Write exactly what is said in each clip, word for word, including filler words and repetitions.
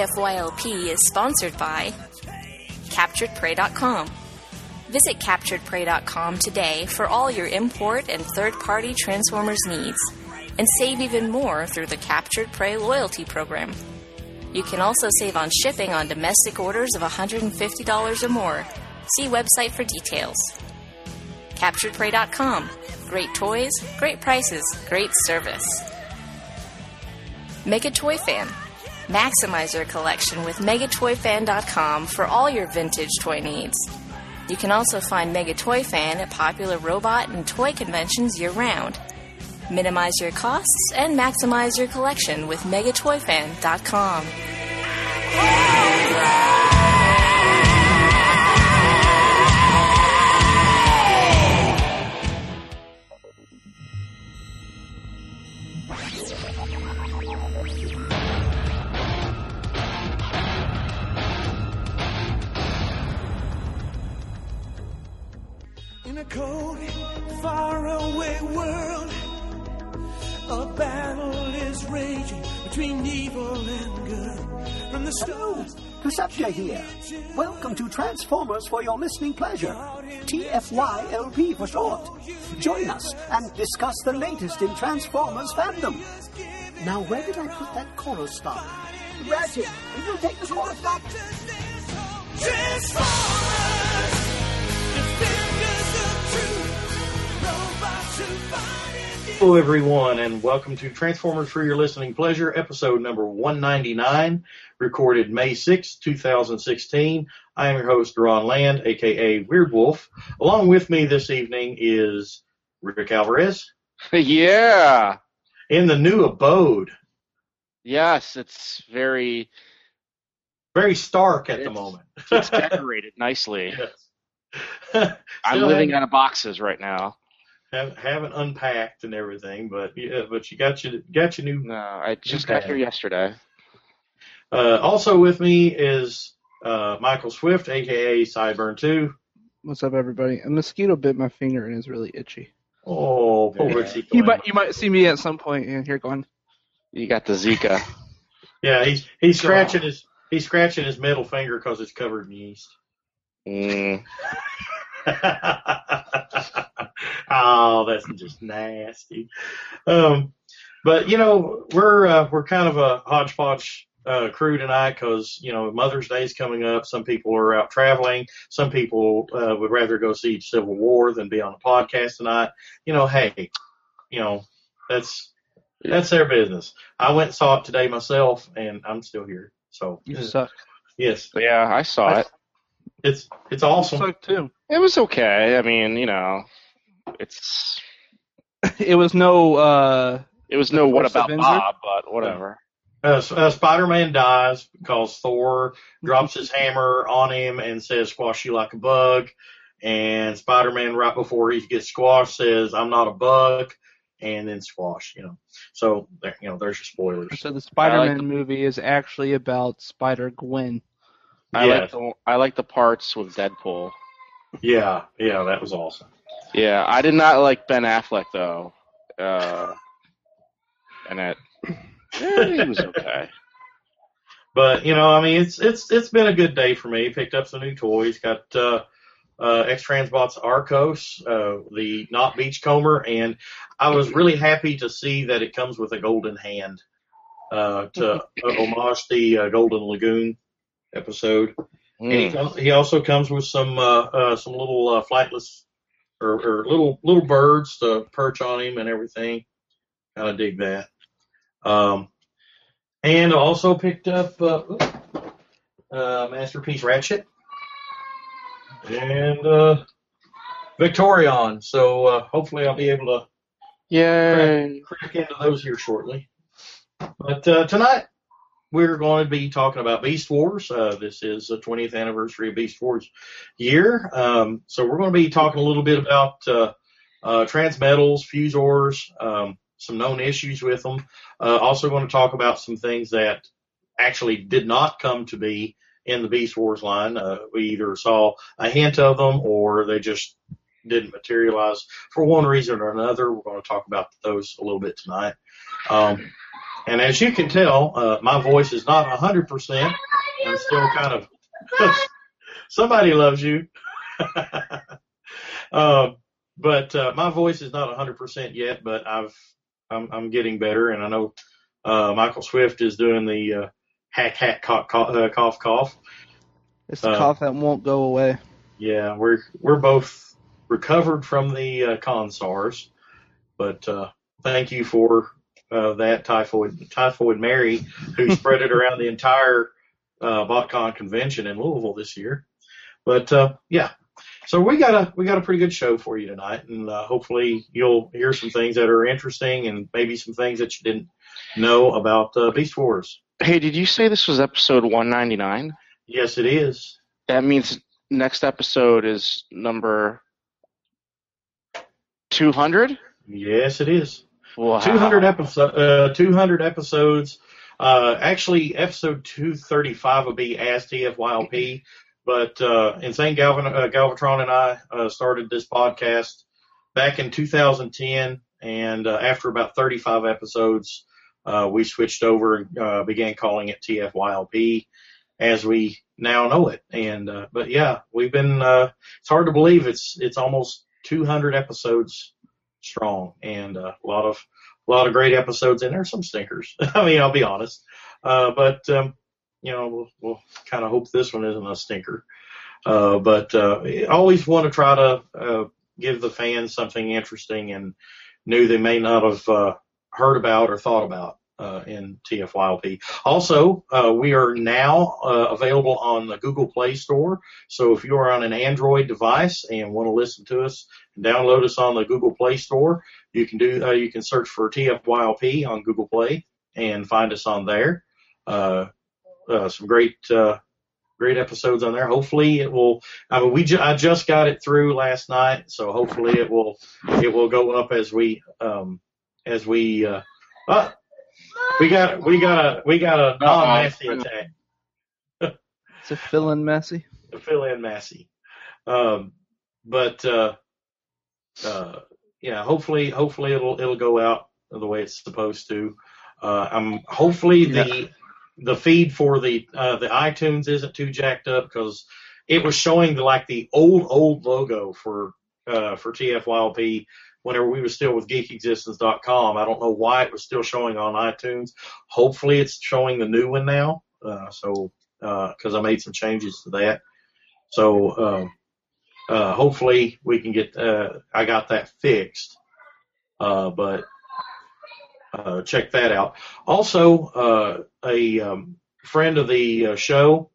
F Y L P is sponsored by Captured Prey dot com. Visit Captured Prey dot com today for all your import and third-party Transformers needs, and save even more through the Captured Prey loyalty program. You can also save on shipping on domestic orders of one hundred fifty dollars or more. See website for details. Captured Prey dot com. Great toys, great prices, great service. Mega Toy Fan. Maximize your collection with Mega Toy Fan dot com for all your vintage toy needs. You can also find Mega Toy Fan at popular robot and toy conventions year-round. Minimize your costs and maximize your collection with Mega Toy Fan dot com. In a cold, faraway world, a battle is raging between evil and good. From the stars, Perceptia here. Welcome to Transformers for your listening pleasure. T F Y L P for short. Join us and discuss the latest in Transformers fandom. Now, where did I put that chorus stop? Ratchet, will you take the chorus stop? Transformers, defenders of truth, robots who fight and Hello, everyone, and welcome to Transformers for Your Listening Pleasure, episode number one ninety-nine, recorded May sixth, twenty sixteen. I am your host, Ron Land, a k a. Weird Wolf. Along with me this evening is Rick Alvarez. Yeah. In the new abode. Yes, it's very... Very stark at it's, the moment. It's decorated nicely. Yes. I'm Still living haven't- out of boxes right now. Haven't, haven't unpacked and everything, but yeah, but you got your got your new. No, I just Okay. got here yesterday. Uh, also with me is uh, Michael Swift, a k a. Sideburn two. What's up, everybody? A mosquito bit my finger and is really itchy. Oh, poor Richie. You might you might see me at some point in here going. You got the Zika. Yeah, he's he's scratching his he's scratching his middle finger because it's covered in yeast. Mm. Oh, that's just nasty. Um, but you know, we're uh, we're kind of a hodgepodge uh, crew tonight because you know Mother's Day is coming up. Some people are out traveling. Some people uh, would rather go see Civil War than be on a podcast tonight. You know, hey, you know that's that's their business. I went and saw it today myself, and I'm still here. So You suck. yes, But yeah, I saw it. it's it's awesome. You suck too. It was okay. I mean, you know, it's It was no. uh it was no what First about Avenger? Bob, but whatever. Uh, uh, Spider-Man dies because Thor drops his hammer on him and says, "Squash you like a bug." And Spider-Man, right before he gets squashed, says, "I'm not a bug," and then squash. You know, so there, you know, there's your spoilers. So the Spider-Man I like the- movie is actually about Spider-Gwen. I Yeah. like the I like the parts with Deadpool. Yeah, yeah, that was awesome. Yeah, I did not like Ben Affleck though. Uh, and it, yeah, he was okay. But you know, I mean, it's it's it's been a good day for me. Picked up some new toys. Got uh, uh, X-Transbots Arcos, uh, the not Beachcomber, and I was really happy to see that it comes with a golden hand uh, to uh, homage the uh, Golden Lagoon episode. And he, Mm. comes, he also comes with some uh, uh, some little uh, flightless or, or little little birds to perch on him and everything. Kind of dig that. Um, and I also picked up uh, uh, Masterpiece Ratchet and uh, Victorion. So uh, hopefully I'll be able to Yay. crack into those here shortly. But uh, tonight we're going to be talking about Beast Wars. Uh, this is the twentieth anniversary of Beast Wars year. Um, so we're going to be talking a little bit about uh, uh, Transmetals, Fusors, um, some known issues with them. Uh, also going to talk about some things that actually did not come to be in the Beast Wars line. Uh, we either saw a hint of them or they just didn't materialize for one reason or another. We're going to talk about those a little bit tonight. Um, And as you can tell, uh, my voice is not one hundred percent. I'm still kind of, somebody loves you. uh, but uh, my voice is not one hundred percent yet, but I've, I'm, I'm getting better. And I know uh, Michael Swift is doing the uh, hack, hack, cough, cough, uh, cough, cough. It's the Uh, cough that won't go away. Yeah, we're we're both recovered from the uh, consars, but uh, thank you for uh, that typhoid typhoid Mary, who spread it around the entire uh, BotCon convention in Louisville this year. But uh, yeah, so we got a we got a pretty good show for you tonight, and uh, hopefully you'll hear some things that are interesting and maybe some things that you didn't know about uh, Beast Wars. Hey, did you say this was episode one ninety-nine? Yes, it is. That means next episode is number two hundred? Yes, it is. Wow. two hundred episode, uh, two hundred episodes. Uh, actually, episode two thirty-five will be Ask T F Y L P. But uh, Insane Galvan, uh, Galvatron and I uh, started this podcast back in two thousand ten, and uh, after about thirty-five episodes, uh, we switched over and uh, began calling it T F Y L P as we now know it. And uh, but yeah, we've been. Uh, it's hard to believe it's it's almost two hundred episodes strong, and uh, a lot of a lot of great episodes in there. Some stinkers. I mean, I'll be honest, uh, but um, you know, we'll, we'll kind of hope this one isn't a stinker. Uh, but uh, I always want to try to uh, give the fans something interesting and new they may not have uh, heard about or thought about uh, in T F Y L P. Also, uh, we are now uh, available on the Google Play Store. So if you are on an Android device and want to listen to us and download us on the Google Play Store, you can do uh, you can search for T F Y L P on Google Play and find us on there. Uh, uh, some great uh, great episodes on there. Hopefully it will. I mean, we ju- I just got it through last night, so hopefully it will it will go up as we um as we uh, uh we got we got a we got a non-Massey attack. It's a fill-in Massey. To fill in Massey. Um, but uh, uh, yeah, hopefully hopefully it'll it'll go out the way it's supposed to. Uh, I'm hopefully the Yeah. the feed for the uh, the iTunes isn't too jacked up because it was showing the like the old old logo for uh, for T F Y L P whenever we were still with geek existence dot com. I don't know why it was still showing on iTunes. Hopefully it's showing the new one now. Uh, so because uh, I made some changes to that. So um, uh, hopefully we can get uh, I got that fixed. Uh, but Uh, check that out. Also, uh, a um, friend of the uh, show,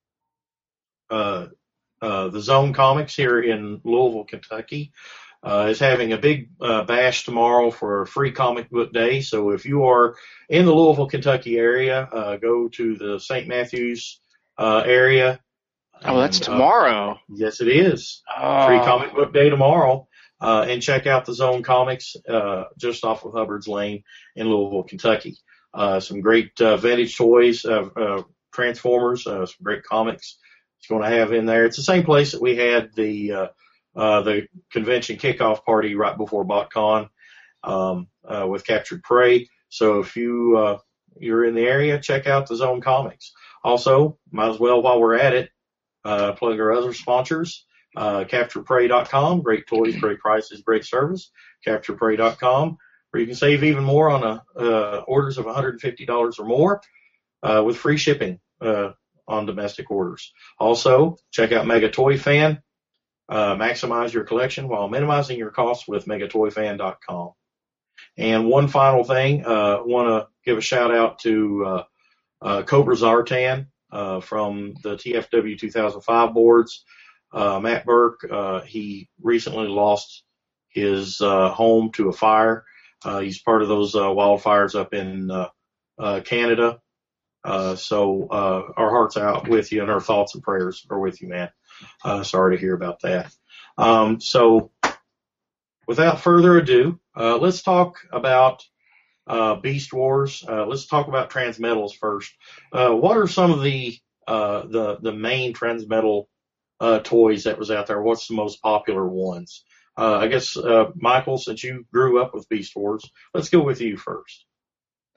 uh, uh, the Zone Comics here in Louisville, Kentucky, uh, is having a big uh, bash tomorrow for a free comic book day. So if you are in the Louisville, Kentucky area, uh, go to the Saint Matthews uh, area. Oh, that's And, uh, tomorrow. yes, it is. Oh. Free comic book day tomorrow. Uh, and check out the Zone Comics, uh, just off of Hubbard's Lane in Louisville, Kentucky. Uh, some great, uh, vintage toys, uh, uh, Transformers, uh, some great comics it's going to have in there. It's the same place that we had the, uh, uh, the convention kickoff party right before BotCon, um, uh, with Captured Prey. So if you, uh, you're in the area, check out the Zone Comics. Also, might as well, while we're at it, uh, plug our other sponsors. Uh, capture prey dot com, great toys, great prices, great service. capture prey dot com, where you can save even more on a, uh, orders of one hundred fifty dollars or more, uh, with free shipping, uh, on domestic orders. Also, check out Mega Toy Fan, uh, maximize your collection while minimizing your costs with mega toy fan dot com. And one final thing, uh, want to give a shout out to, uh, uh, Cobra Zartan, uh, from the T F W two thousand five boards. Uh, Matt Burke, uh, he recently lost his, uh, home to a fire. Uh, he's part of those, uh, wildfires up in, uh, uh, Canada. Uh, so, uh, our hearts are out with you and our thoughts and prayers are with you, man. Uh, sorry to hear about that. Um, so without further ado, uh, let's talk about, uh, Beast Wars. Uh, let's talk about Transmetals first. Uh, what are some of the, uh, the, the main Transmetal Uh, toys that was out there? What's the most popular ones? Uh, I guess, uh, Michael, since you grew up with Beast Wars, let's go with you first.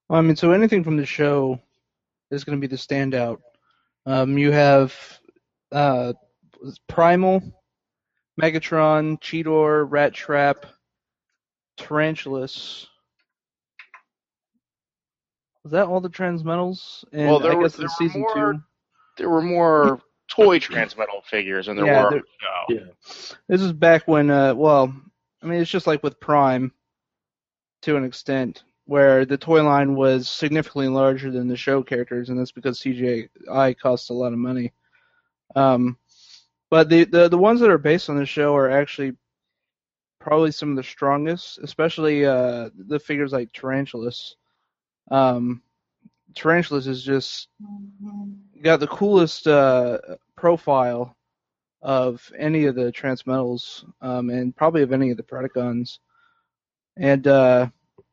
Well, I mean, so anything from the show is going to be the standout. Um, you have uh, Primal, Megatron, Cheetor, Rat Trap, Tarantulas. Was that all the Transmetals? And Well, there I were- guess there in were season more- two. There were more toy Transmetal figures than there Yeah, were on there- the show. Yeah. This is back when, uh, well, I mean, it's just like with Prime, to an extent, where the toy line was significantly larger than the show characters, and that's because C G I costs a lot of money. Um, but the, the the ones that are based on the show are actually probably some of the strongest, especially uh, the figures like Tarantulas. Um, Tarantulas is just got the coolest uh, profile of any of the Transmetals, um, and probably of any of the Predacons. And, uh,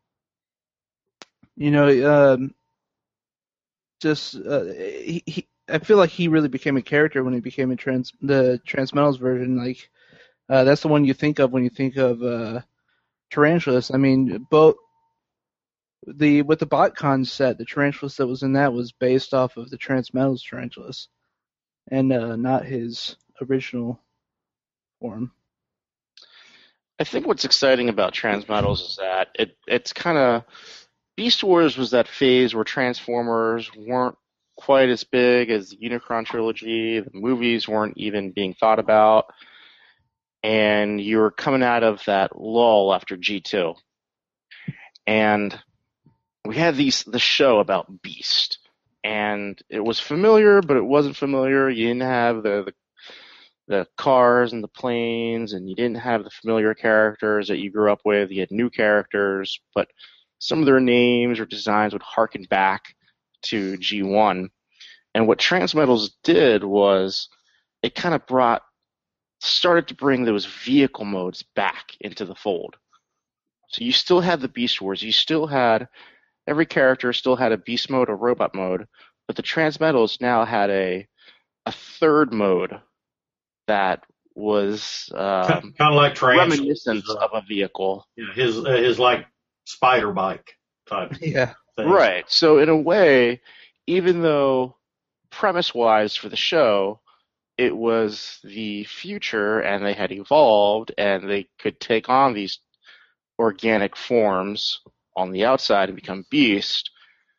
you know, um, just, uh, he, he, I feel like he really became a character when he became a trans, the Transmetals version. Like, uh, that's the one you think of when you think of, uh, Tarantulas. I mean, both, the, with the BotCon set, the Tarantulas that was in that was based off of the Transmetals Tarantulas, and, uh, not his original form. I think what's exciting about Transmetals is that it it's kind of Beast Wars was that phase where Transformers weren't quite as big as the Unicron trilogy. The movies weren't even being thought about, and you were coming out of that lull after G two, and we had these the show about Beast, and it was familiar, but it wasn't familiar. You didn't have the, the the cars and the planes, and you didn't have the familiar characters that you grew up with. You had new characters, but some of their names or designs would harken back to G one. And what Transmetals did was it kind of brought, started to bring those vehicle modes back into the fold. So you still had the Beast Wars, you still had, every character still had a beast mode or robot mode, but the Transmetals now had a a third mode that was um, kind of like Tarantulas. reminiscent uh, of a vehicle. Yeah, his uh, his like spider bike type Yeah. thing. Right. So in a way, even though premise-wise for the show, it was the future and they had evolved and they could take on these organic forms on the outside and become Beast,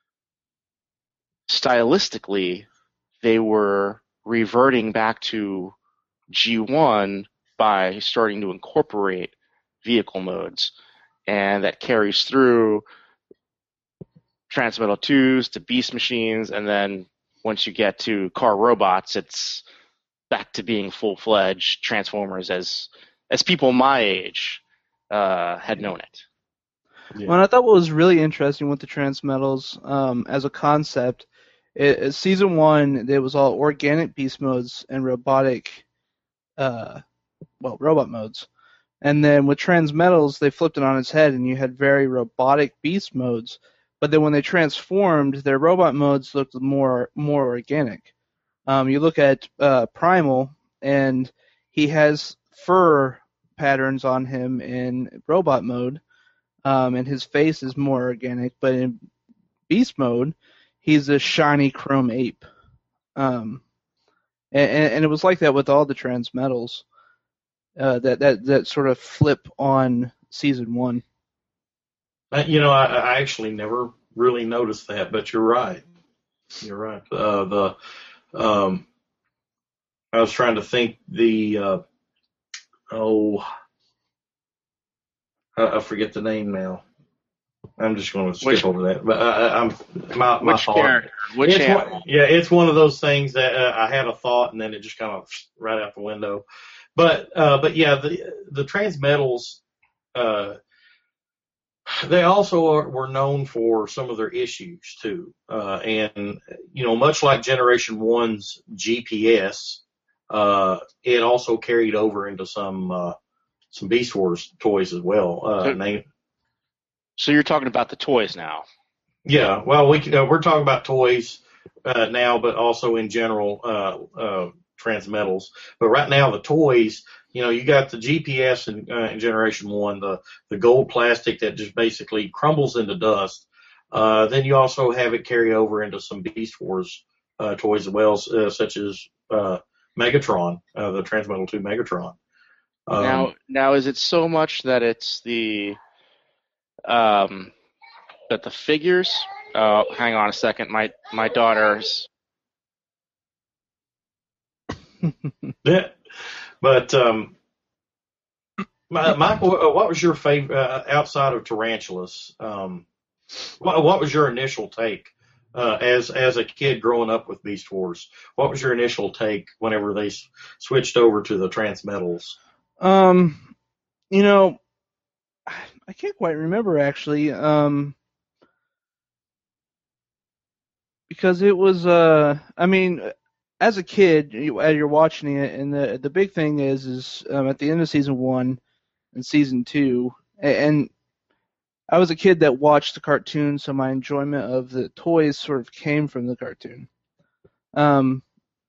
stylistically, they were reverting back to G one by starting to incorporate vehicle modes, and that carries through Transmetal twos to Beast Machines, and then once you get to Car Robots, it's back to being full-fledged Transformers as as people my age uh, had known it. Yeah. Well, I thought what was really interesting with the Transmetals um, as a concept, it, it- season one, it was all organic beast modes and robotic, uh, well, robot modes. And then with Transmetals, they flipped it on its head, and you had very robotic beast modes. But then when they transformed, their robot modes looked more more organic. Um, you look at uh, Primal, and he has fur patterns on him in robot mode, um, and his face is more organic. But in beast mode, he's a shiny chrome ape. Um, and, and it was like that with all the Transmetals. Uh, that, that that sort of flip on season one. Uh, You know, I, I actually never really noticed that, but you're right. You're right. Uh, the um, I was trying to think the uh, oh, I, I forget the name now. I'm just going to skip Which- over that. But I, I- I'm my my Which fault. character? Which It's animal? one, yeah, it's one of those things that uh, I had a thought and then it just kind of right out the window. But uh, but yeah, the the Transmetals, uh, they also are, were known for some of their issues too, uh, and you know, much like Generation One's G P S, uh, it also carried over into some uh, some Beast Wars toys as well. Uh, So- named, So you're talking about the toys now. Yeah, well, we uh, we're talking about toys uh, now, but also in general uh, uh, Transmetals. But right now, the toys, you know, you got the G P S in, uh, in Generation One, the the gold plastic that just basically crumbles into dust. Uh, then you also have it carry over into some Beast Wars uh, toys as well, uh, such as uh, Megatron, uh, the Transmetal two Megatron. Um, now, now is it so much that it's the um, that the figures? Uh, hang on a second. My my daughter's. yeah, but um, my, Michael, uh, what was your favorite uh, outside of Tarantulas? Um, what, what was your initial take uh, as as a kid growing up with Beast Wars? What was your initial take whenever they s- switched over to the Transmetals? Um, you know, I can't quite remember actually. Um, because it was, uh, I mean, as a kid, you, as you're watching it, and the the big thing is, is um, at the end of season one and season two, and, and I was a kid that watched the cartoon, so my enjoyment of the toys sort of came from the cartoon. Um,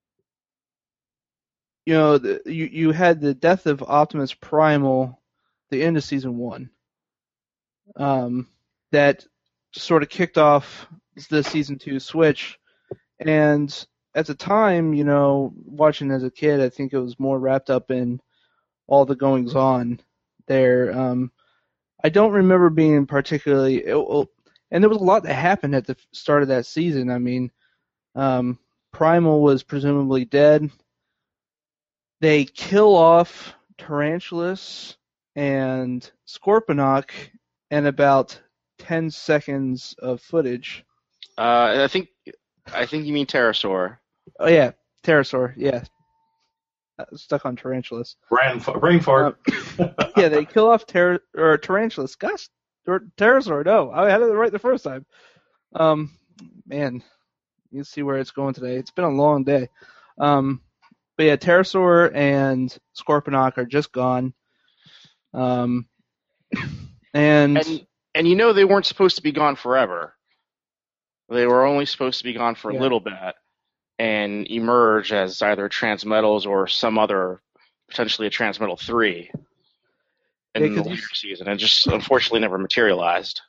you know, the, you you had the death of Optimus Primal, the end of season one. Um, that sort of kicked off the season two switch, and at the time, you know, watching as a kid, I think it was more wrapped up in all the goings on there. Um, I don't remember being particularly, it, well, and there was a lot that happened at the start of that season. I mean, um, Primal was presumably dead. They kill off Tarantulas and Scorponok in about ten seconds of footage. Uh, I think I think you mean Pterosaur. Oh yeah, Pterosaur, yeah. Uh, Stuck on Tarantulas. Brain, fa- brain fart. Yeah, they kill off ter- or Tarantulas. Gosh, or Pterosaur, no. I had it right the first time. Um, man, you see where it's going today. It's been a long day. Um, but yeah, Pterosaur and Scorponok are just gone. Um, and, And and you know they weren't supposed to be gone forever. They were only supposed to be gone for Yeah. a little bit and emerge as either Transmetals or some other, potentially a Transmetal three in Yeah, the 'cause you- later season, and just unfortunately never materialized.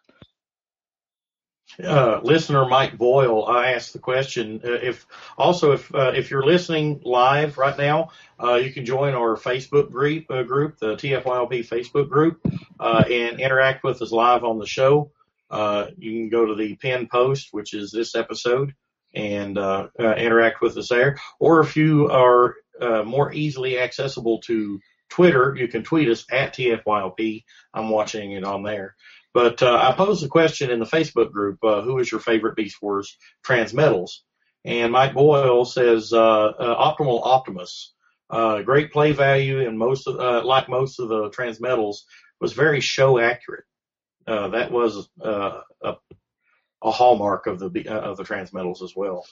Uh, listener Mike Boyle, I asked the question. Uh, if also if uh, if you're listening live right now, uh, you can join our Facebook group, uh, group, the T F Y L P Facebook group, uh, and interact with us live on the show. Uh, you can go to the pinned post, which is this episode, and uh, uh, interact with us there. Or if you are uh, more easily accessible to Twitter, you can tweet us at T F Y L P. I'm watching it on there. But uh, I posed a question in the Facebook group, uh, who is your favorite Beast Wars Transmetals? And Mike Boyle says uh, uh, Optimal Optimus. Uh, great play value, and most of, uh, like most of the Transmetals, was very show accurate. Uh, that was uh, a, a hallmark of the uh, of the Transmetals as well.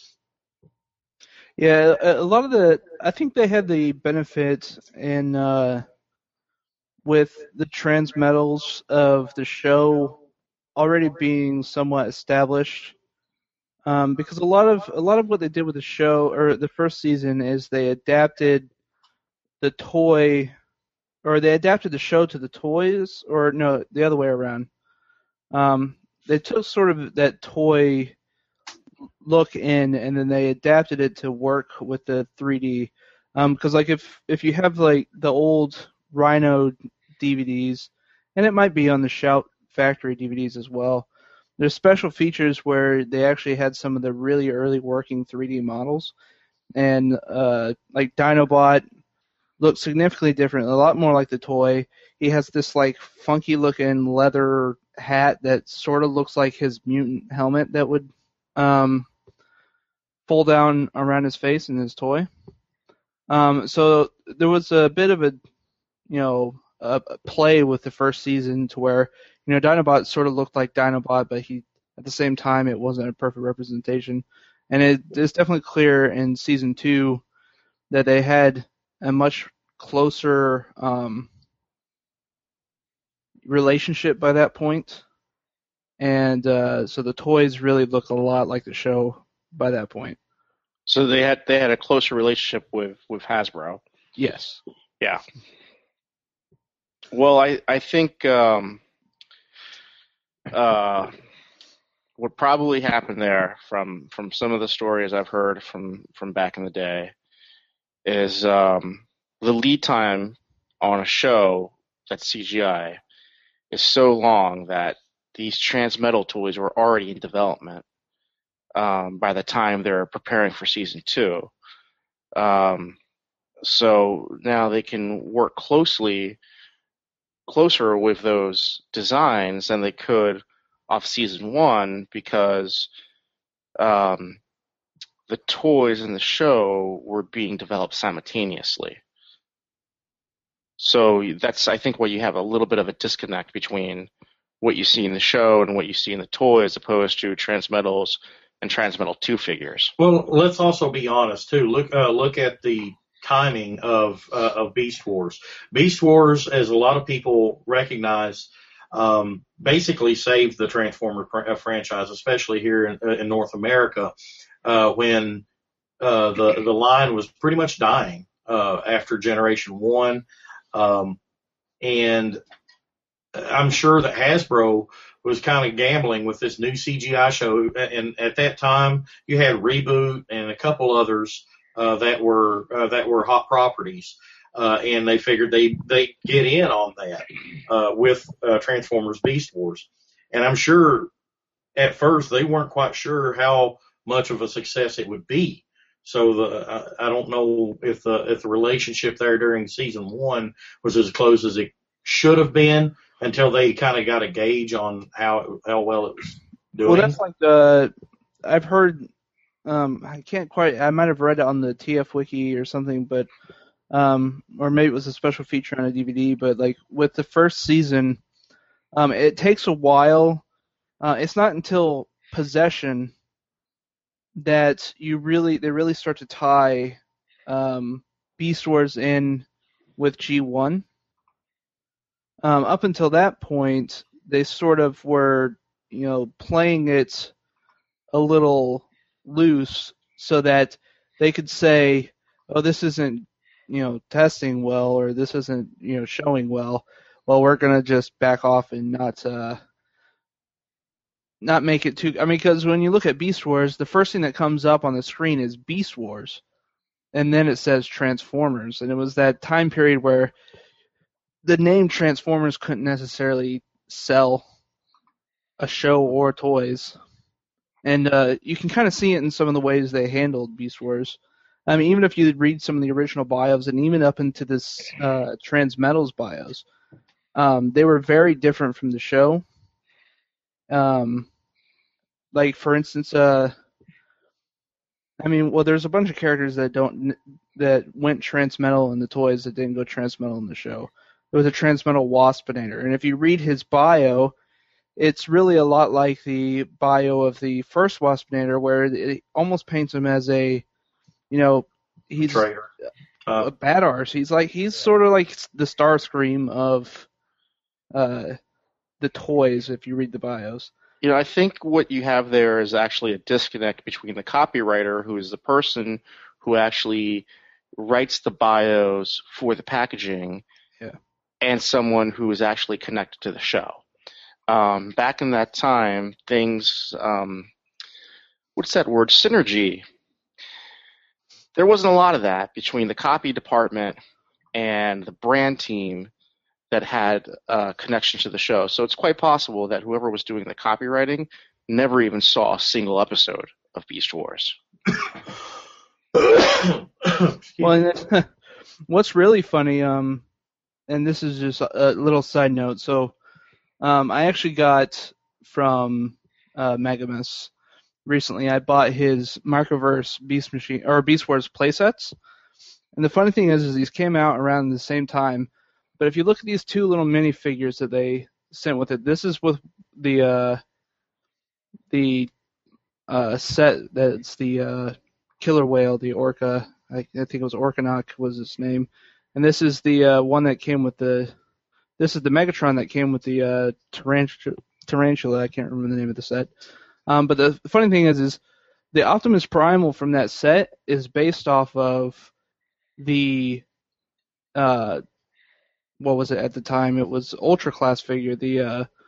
yeah, a, a lot of the, I think they had the benefit in, uh, with the Transmetals of the show already being somewhat established. Um, because a lot of a lot of what they did with the show or the first season is they adapted the toy, or they adapted the show to the toys, or no, the other way around. Um, they took sort of that toy look in, and then they adapted it to work with the three D. Because like if if you have like the old Rhino D V Ds, and it might be on the Shout Factory D V Ds as well. There's special features where they actually had some of the really early working three D models, and uh, like Dinobot looks significantly different, a lot more like the toy. He has this like funky looking leather hat that sort of looks like his mutant helmet that would um, fall down around his face in his toy. Um, so there was a bit of a, you know, a, a play with the first season to where, you know, Dinobot sort of looked like Dinobot, but he, at the same time, it wasn't a perfect representation. And it is definitely clear in season two that they had a much closer um, relationship by that point. And uh, so the toys really look a lot like the show by that point. So they had they had a closer relationship with, with Hasbro. Yes. Yeah. Well, I I think um, uh, what probably happened there, from from some of the stories I've heard from from back in the day, is um, the lead time on a show that's C G I is so long that these Transmetal toys were already in development um, by the time they're preparing for season two. Um, so now they can work closely, closer with those designs than they could off season one, because um, the toys in the show were being developed simultaneously. So that's, I think, where you have a little bit of a disconnect between what you see in the show and what you see in the toy, as opposed to Transmetals and Transmetal two figures. Well, let's also be honest too. Look, uh, look at the timing of uh, of Beast Wars. Beast Wars, as a lot of people recognize, um, basically saved the Transformer fr- uh, franchise, especially here in, uh, in North America, uh, when uh, the the line was pretty much dying uh, after Generation One, um, and I'm sure that Hasbro was kind of gambling with this new C G I show, and at that time you had Reboot and a couple others uh, that were uh, that were hot properties, uh, and they figured they they get in on that uh, with uh, Transformers Beast Wars, and I'm sure at first they weren't quite sure how much of a success it would be. So the I, I don't know if the if the relationship there during season one was as close as it should have been, until they kind of got a gauge on how how well it was doing. Well, that's like the I've heard. Um, I can't quite. I might have read it on the T F Wiki or something, but um, or maybe it was a special feature on a D V D. But like with the first season, um, it takes a while. Uh, it's not until Possession that you really they really start to tie um, Beast Wars in with G one. Um, up until that point, they sort of were, you know, playing it a little loose so that they could say, oh, this isn't, you know, testing well, or this isn't, you know, showing well. Well, we're going to just back off and not uh, not make it too... I mean, because when you look at Beast Wars, the first thing that comes up on the screen is Beast Wars, and then it says Transformers. And it was that time period where the name Transformers couldn't necessarily sell a show or toys. And uh, you can kind of see it in some of the ways they handled Beast Wars. I mean, even if you read some of the original bios, and even up into this uh, Transmetals bios, um, they were very different from the show. Um, like, for instance, uh, I mean, well, there's a bunch of characters that don't that went Transmetal in the toys that didn't go Transmetal in the show. There was a Transmetal Waspinator, and if you read his bio, it's really a lot like the bio of the first Waspinator, where it almost paints him as a, you know, he's Traitor. Uh, a bad arse. He's like he's sort of like the Starscream of uh, the toys. If you read the bios, You know, I think what you have there is actually a disconnect between the copywriter, who is the person who actually writes the bios for the packaging, yeah, and someone who is actually connected to the show. Um, back in that time, things, um, what's that word, synergy. There wasn't a lot of that between the copy department and the brand team that had a connection to the show. So it's quite possible that whoever was doing the copywriting never even saw a single episode of Beast Wars. Well, and then, what's really funny, um, and this is just a, a little side note. So, um, I actually got from uh, Megamus recently. I bought his Microverse Beast Machine or Beast Wars playsets, and the funny thing is, is these came out around the same time. But if you look at these two little mini figures that they sent with it, this is with the uh, the uh, set that's the uh, killer whale, the orca. I, I think it was Orcanuck was its name, and this is the uh, one that came with the. This is the Megatron that came with the uh, tarantula, tarantula. I can't remember the name of the set. Um, but the funny thing is, is the Optimus Primal from that set is based off of the. Uh, what was it at the time? It was Ultra Class figure, the uh,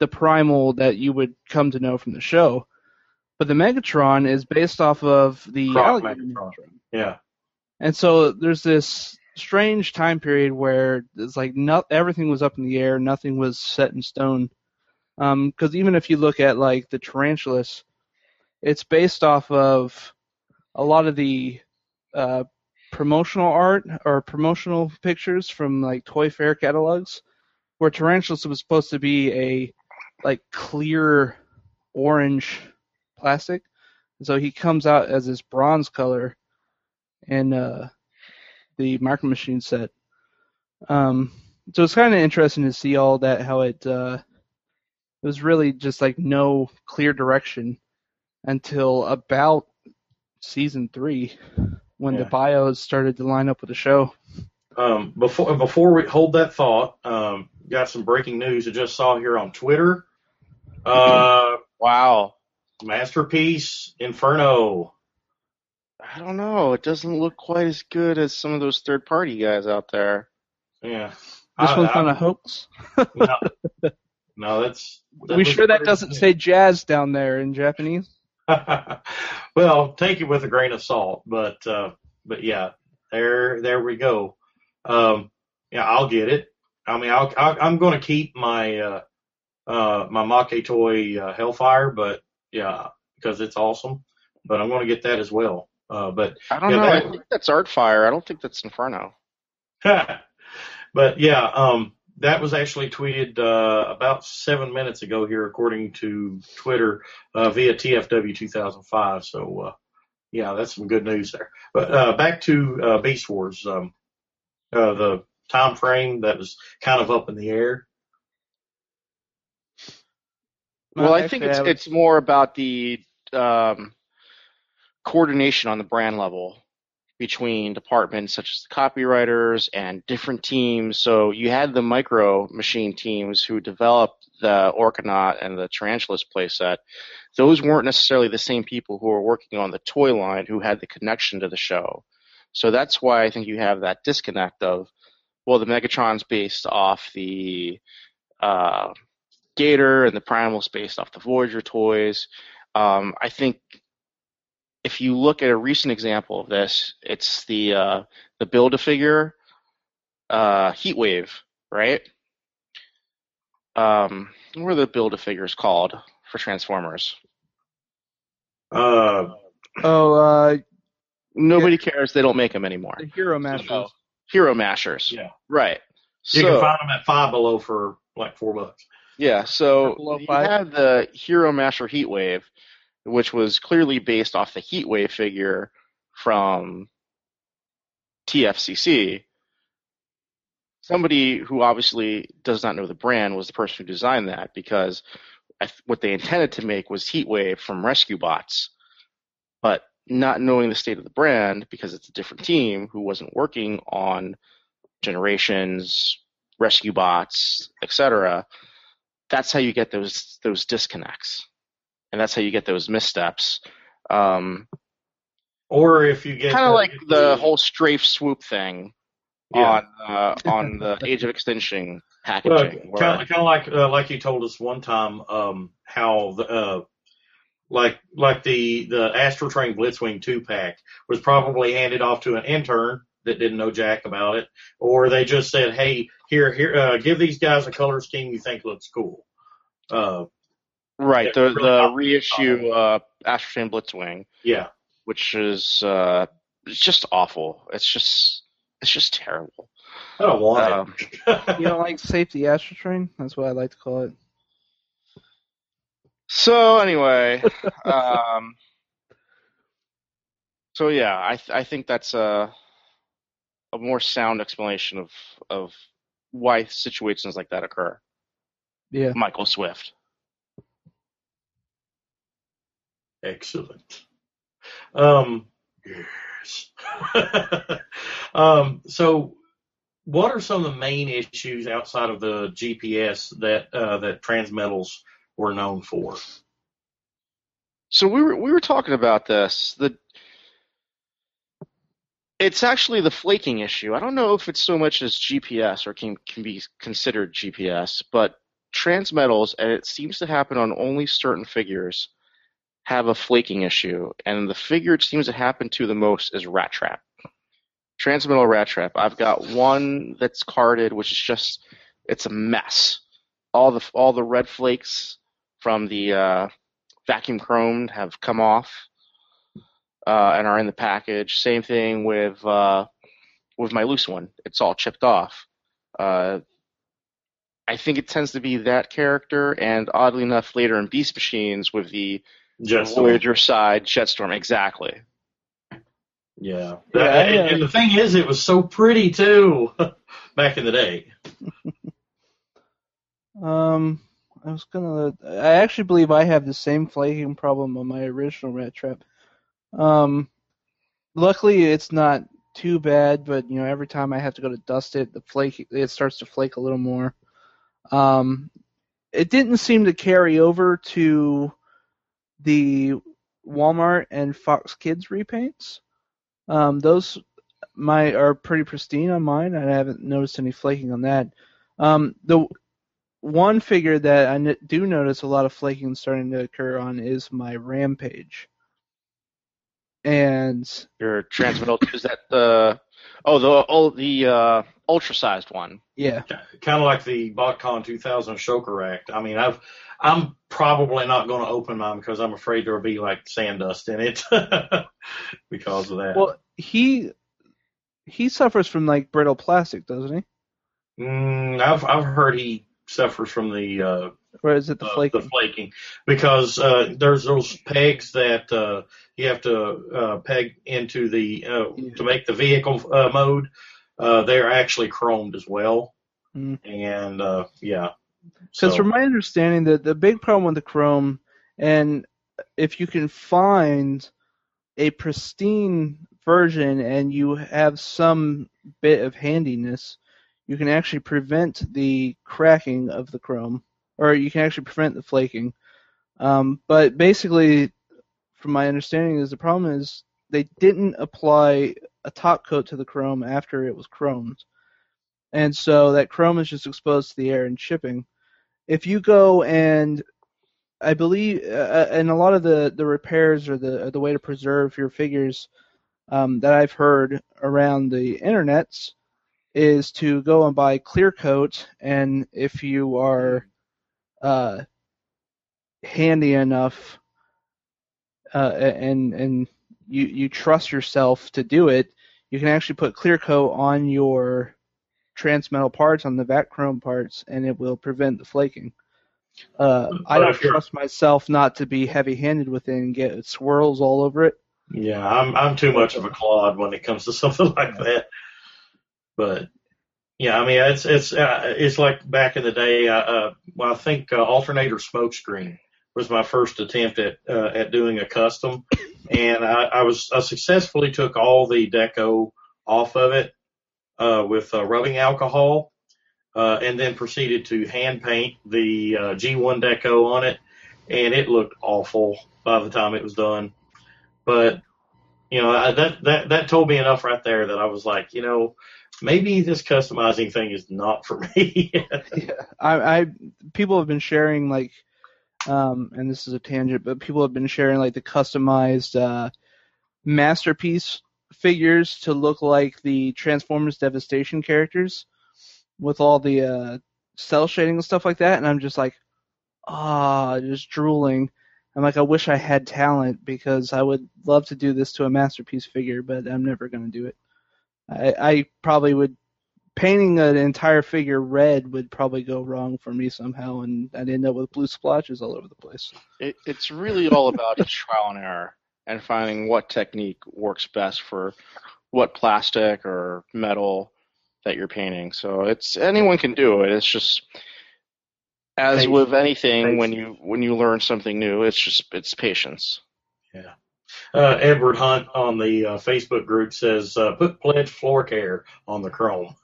the Primal that you would come to know from the show. But the Megatron is based off of the Croc alligator Megatron. Megatron. Yeah. And so there's this strange time period where it's like not everything was up in the air, nothing was set in stone. Because um, even if you look at like the Tarantulas, it's based off of a lot of the uh, promotional art or promotional pictures from like Toy Fair catalogs, where Tarantulas was supposed to be a like clear orange plastic. And so he comes out as this bronze color in uh, the Micro Machine set. Um, so it's kind of interesting to see all that, how it, uh, it was really just like no clear direction until about season three when Yeah. the bios started to line up with the show. Um, before before we hold that thought, um, got some breaking news I just saw here on Twitter. Uh, Wow. Masterpiece Inferno. I don't know. It doesn't look quite as good as some of those third-party guys out there. Yeah. This I- one's I- not a hoax. No, no, that's. that we looks sure that pretty doesn't good. say jazz down there in Japanese? Well, take it with a grain of salt, but uh, but yeah, there there we go. Um, yeah, I'll get it. I mean, I'll, I'll I'm going to keep my uh, uh, my Make toy uh, Hellfire, but yeah, because it's awesome. But I'm going to get that as well. Uh, but I don't yeah, know. that- I think that's Artfire. I don't think that's Inferno. but yeah, um, that was actually tweeted uh, about seven minutes ago here, according to Twitter uh, via T F W two thousand five. So uh, yeah, that's some good news there. But uh, back to uh, Beast Wars, um, uh, the time frame that was kind of up in the air. Well, I Actually, think it's I was- it's more about the um, coordination on the brand level between departments such as the copywriters and different teams. So you had the Micro Machine teams who developed the Orkanaut and the Tarantulas playset. Those weren't necessarily the same people who were working on the toy line who had the connection to the show. So that's why I think you have that disconnect of, well, the Megatron's based off the uh, Gator and the Primal's based off the Voyager toys. Um, I think if you look at a recent example of this, it's the uh, the Build-A-Figure uh, Heatwave, right? Um, what are the Build-A-Figures called for Transformers? Uh, Oh, uh, Nobody cares. They don't make them anymore. the Hero Masters. So, Hero Mashers. yeah, Right. you So, can find them at Five Below for like four bucks. yeah, so Below you five. have the Hero Masher Heatwave, which was clearly based off the Heatwave figure from T F C C. Somebody who obviously does not know the brand was the person who designed that, because I th- what they intended to make was Heatwave from Rescue Bots. But not knowing the state of the brand, because it's a different team who wasn't working on Generations, Rescue Bots, et cetera, that's how you get those those disconnects, and that's how you get those missteps. Um, Or if you get kind of uh, like the whole strafe swoop thing Yeah. on uh, on the Age of Extinction Well, packaging. where- kind of, kind of like uh, like you told us one time, um, how the uh, like like the the Astro Train Blitzwing two pack was probably handed off to an intern that didn't know jack about it, or they just said, "Hey, here here, uh, give these guys a color scheme you think looks cool." Uh, right, yeah, the really the not- reissue uh, Astro Train Blitzwing, yeah, which is uh, it's just awful. It's just it's just terrible. I don't want Um, it. You don't like Safety Astro Train? That's what I like to call it. So anyway, um, so yeah, I th- I think that's a a more sound explanation of of why situations like that occur. Yeah. Michael Swift. Excellent. Um, yes. um, so, what are some of the main issues outside of the G P S that uh, that Transmetals were known for? So we were we were talking about this. The it's actually the flaking issue. I don't know if it's so much as G P S or can can be considered G P S, but Transmetals, and it seems to happen on only certain figures, have a flaking issue, and the figure it seems to happen to the most is Rat Trap. Transmetal Rat Trap. I've got one that's carded, which is just, it's a mess. All the all the red flakes from the uh, vacuum chromed have come off uh, and are in the package. Same thing with uh, with my loose one. It's all chipped off. Uh, I think it tends to be that character, and oddly enough, later in Beast Machines with the Jetstorm. Voyager side, Jetstorm, exactly. Yeah. Yeah, That- yeah. and, and the thing is, it was so pretty too back in the day. Um, I was gonna. I actually believe I have the same flaking problem on my original Rat Trap. Um, luckily it's not too bad, but you know, every time I have to go to dust it, the flake it starts to flake a little more. Um, it didn't seem to carry over to the Walmart and Fox Kids repaints. Um, those my are pretty pristine on mine, and I haven't noticed any flaking on that. Um, the one figure that I n- do notice a lot of flaking starting to occur on is my Rampage. And Your Transmetal, is that the, oh, the, oh, the uh, ultra-sized one. yeah, Kind of like the BotCon two thousand Shoker Act. I mean, I've, I'm probably not going to open mine because I'm afraid there'll be like sand dust in it because of that. well, he he suffers from like brittle plastic, doesn't he? Mm, I've I've heard he suffers from the uh, Or is it the uh, flaking? the flaking because uh, there's those pegs that uh, you have to uh, peg into the uh, Yeah. to make the vehicle uh, mode. Uh, they're actually chromed as well, Mm. and uh, yeah. Because So, from my understanding, the the big problem with the chrome, and if you can find a pristine version and you have some bit of handiness, you can actually prevent the cracking of the chrome, or you can actually prevent the flaking. Um, but basically, from my understanding, is the problem is they didn't apply a top coat to the chrome after it was chromed, and so that chrome is just exposed to the air and shipping. If you go and I believe, uh, and a lot of the, the repairs or the the way to preserve your figures um, that I've heard around the internets is to go and buy clear coat, and if you are uh, handy enough uh, and and you you trust yourself to do it, you can actually put clear coat on your transmetal parts, on the vac chrome parts, and it will prevent the flaking. Uh, I But don't if you're- trust myself not to be heavy-handed with it and get swirls all over it. yeah, I'm I'm too much of a clod when it comes to something like that. But yeah, I mean, it's it's uh, it's like back in the day. Uh, uh, well, I think uh, Alternator Smokescreen was my first attempt at uh, at doing a custom, and I, I was I successfully took all the deco off of it uh, with uh, rubbing alcohol, uh, and then proceeded to hand paint the uh, G one deco on it, and it looked awful by the time it was done. But you know, I, that that that told me enough right there that I was like, you know, maybe this customizing thing is not for me. Yeah, I, I people have been sharing like, um, and this is a tangent, but people have been sharing like the customized uh, masterpiece figures to look like the Transformers Devastation characters with all the uh, cell shading and stuff like that, and I'm just like, ah, just drooling. I'm like, I wish I had talent because I would love to do this to a masterpiece figure, but I'm never going to do it. I, I probably would, painting an entire figure red would probably go wrong for me somehow, and I'd end up with blue splotches all over the place. It, it's really all about just trial and error and finding what technique works best for what plastic or metal that you're painting. So it's anyone can do it. It's just as Patience. with anything, Patience. when you when you learn something new, it's just it's patience. Yeah. Uh, Edward Hunt on the uh, Facebook group says, uh, put pledge floor care on the chrome.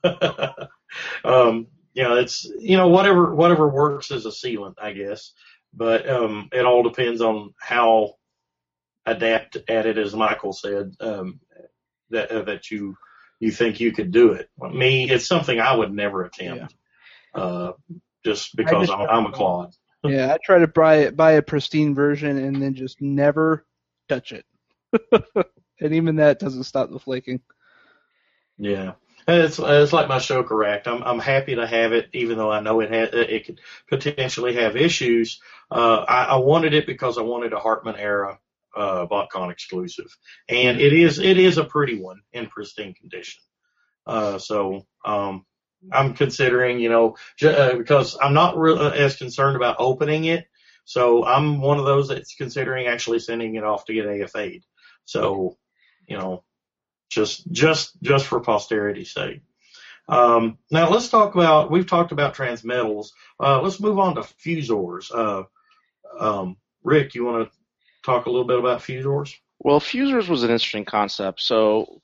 um, you know, it's, you know, whatever, whatever works as a sealant, I guess, but, um, it all depends on how adept at it, as Michael said, um, that, uh, that you, you think you could do it. Me, it's something I would never attempt. Uh, just because just- I'm, I'm a clod. Yeah, I try to buy buy a pristine version and then just never touch it. And even that doesn't stop the flaking. Yeah. And It's it's like my Shoker Act. I'm I'm happy to have it, even though I know it ha- it could potentially have issues. Uh, I, I wanted it because I wanted a Hartman era uh, BotCon exclusive, and it is it is a pretty one in pristine condition. Uh, so um, I'm considering, you know, j- uh, because I'm not re- uh, as concerned about opening it. So I'm one of those that's considering actually sending it off to get A F A'd. So, you know, just just just for posterity's sake. Um, now let's talk about. We've talked about transmetals. Uh, let's move on to fusors. Uh, um, Rick, you want to talk a little bit about fusors? Well, fusers was an interesting concept. So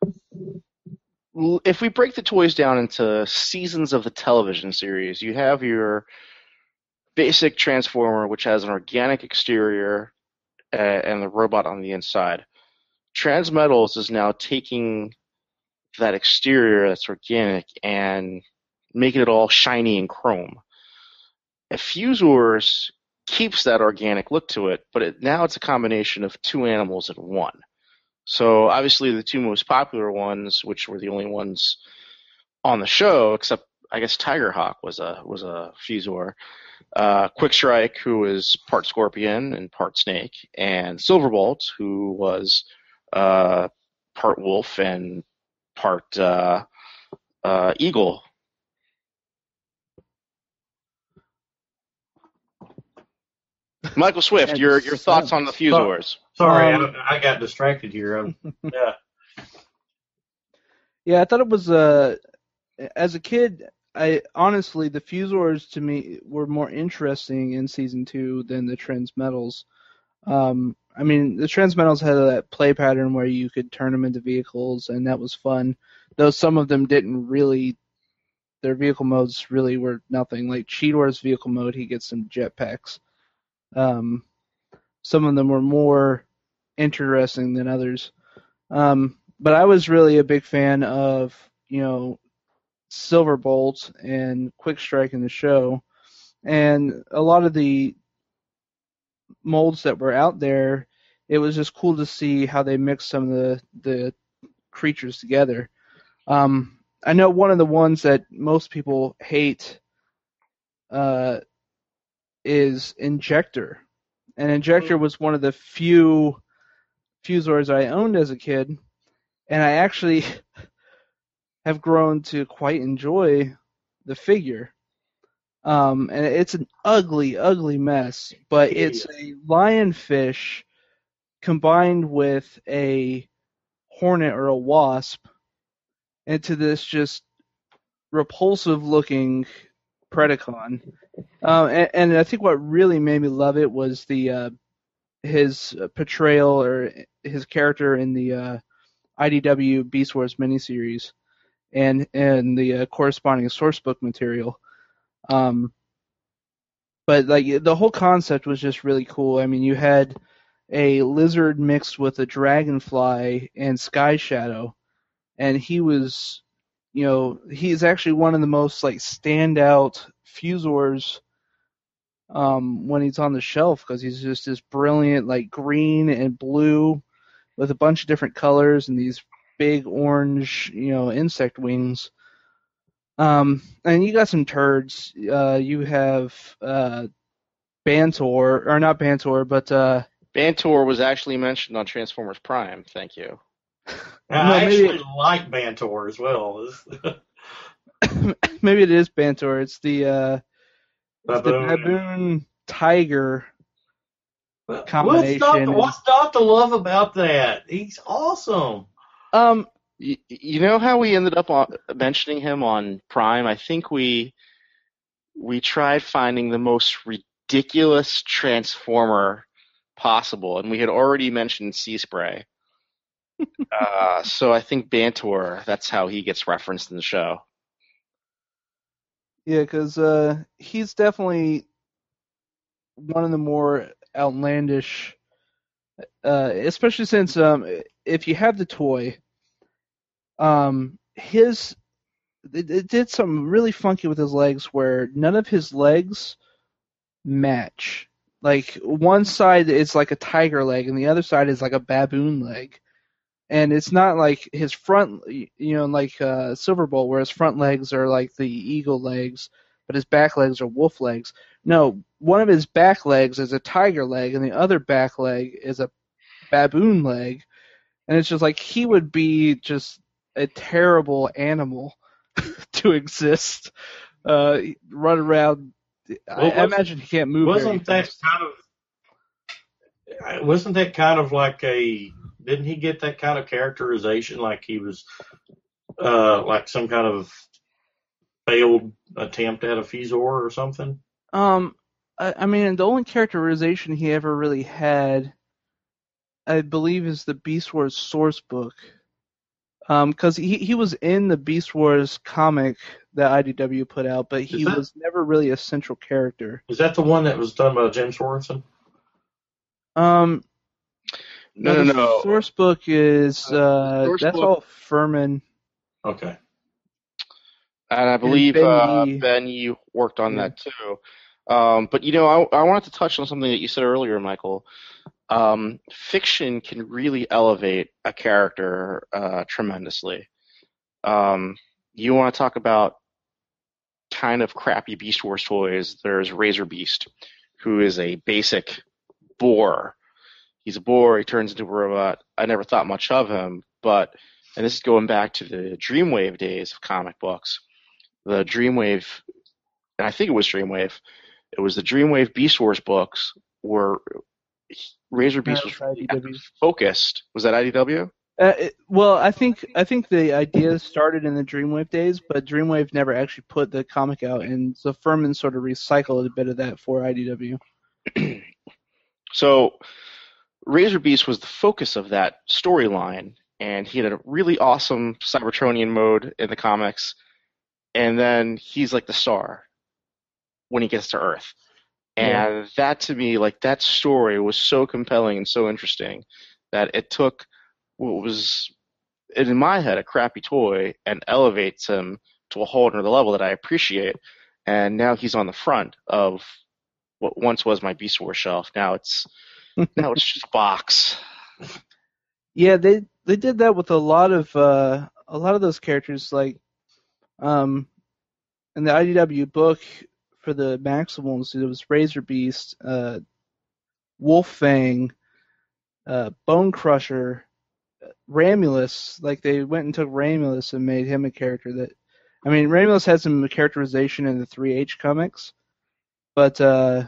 l- if we break the toys down into seasons of the television series, you have your basic Transformer, which has an organic exterior uh, and the robot on the inside. Transmetals is now taking that exterior that's organic and making it all shiny and chrome. And Fusors keeps that organic look to it, but it, now it's a combination of two animals in one. So obviously the two most popular ones, which were the only ones on the show, except I guess Tigerhawk was a was a Fusor. Uh, Quick Strike, who was part Scorpion and part Snake, and Silverbolt, who was uh, part Wolf and part uh, uh, Eagle. Michael Swift, Makes your your thoughts on the sense. Fusors? Sorry, Um, I, I got distracted here. Um, yeah. Yeah, I thought it was uh as a kid, I honestly the Fusors to me were more interesting in season two than the Transmetals. Um, I mean, the Transmetals had that play pattern where you could turn them into vehicles, and that was fun. Though some of them didn't really, their vehicle modes really were nothing. Like Cheetor's vehicle mode, he gets some jetpacks. Um, some of them were more interesting than others. Um, but I was really a big fan of, you know, Silverbolt and Quick Strike in the show, and a lot of the molds that were out there. It was just cool to see how they mixed some of the the creatures together. Um, I know one of the ones that most people hate uh, is Injector, and Injector was one of the few Fusors I owned as a kid, and I actually have grown to quite enjoy the figure. Um, and it's an ugly, ugly mess, but it's a lionfish combined with a hornet or a wasp into this just repulsive-looking Predacon. Um, and, and I think what really made me love it was the uh, his portrayal or his character in the uh, I D W Beast Wars miniseries and and the uh, corresponding sourcebook material. Um, but like the whole concept was just really cool. I mean, you had a lizard mixed with a dragonfly and Sky Shadow, and he was, you know, he's actually one of the most like standout Fusors um, when he's on the shelf because he's just this brilliant like green and blue with a bunch of different colors and these big orange, you know, insect wings. Um, and you got some turds. Uh, you have uh, Bantor, or not Bantor, but uh, Bantor was actually mentioned on Transformers Prime. Thank you. I No, maybe- actually like Bantor as well. maybe it is Bantor. It's the uh, it's the Baboon. baboon tiger. What's combination not, and- what's not to love about that? He's awesome. Um, You, you know how we ended up on, mentioning him on Prime? I think we we tried finding the most ridiculous Transformer possible, and we had already mentioned Sea Spray. uh, so I think Bantor, that's how he gets referenced in the show. yeah, because uh, he's definitely one of the more outlandish, uh, especially since um, if you have the toy, um, his it, it did something really funky with his legs, where none of his legs match. Like one side is like a tiger leg, and the other side is like a baboon leg. And it's not like his front, you know, like uh, Silverbolt, where his front legs are like the eagle legs, but his back legs are wolf legs. No, one of his back legs is a tiger leg, and the other back leg is a baboon leg. And it's just like he would be just a terrible animal to exist. Uh, run around. Well, I, I imagine he can't move. Wasn't very that fast. kind of? Wasn't that kind of like a? Didn't he get that kind of characterization, like he was, uh, like some kind of failed attempt at a Fizor or something? Um, I, I mean, the only characterization he ever really had, I believe, is the Beast Wars source book. Um, because he he was in the Beast Wars comic that I D W put out, but he that- was never really a central character. Is that the one that was done by Jim Sorensen? Um, No, the no, no. source book is Uh, uh, source that's book- all Furman. Okay. And I believe Ben uh, Yee. Ben Yee worked on Yeah. that too. Um, but you know, I, I wanted to touch on something that you said earlier, Michael. Um, fiction can really elevate a character uh, tremendously. Um, you want to talk about kind of crappy Beast Wars toys? There's Razor Beast, who is a basic boar. He's a boar. He turns into a robot. I never thought much of him, but and this is going back to the Dreamwave days of comic books. The Dreamwave, and I think it was Dreamwave. It was the Dreamwave Beast Wars books where Razor Beast No, was it's really I D W. focused. Was that I D W? Uh, it, well, I think I think the idea started in the Dreamwave days, but Dreamwave never actually put the comic out, and so Furman sort of recycled a bit of that for I D W. So Razor Beast was the focus of that storyline, and he had a really awesome Cybertronian mode in the comics, and then he's like the star when he gets to Earth. And that to me, like that story was so compelling and so interesting that it took what was in my head a crappy toy and elevates him to a whole another level that I appreciate. And now he's on the front of what once was my Beast Wars shelf. Now it's now it's just a box. Yeah, they they did that with a lot of uh, a lot of those characters, like um, in the I D W book for the Maximals, it was Razor Beast, uh, Wolf Fang, uh, Bone Crusher, Ramulus. Like they went and took Ramulus and made him a character that, I mean, Ramulus had some characterization in the three H comics, but uh,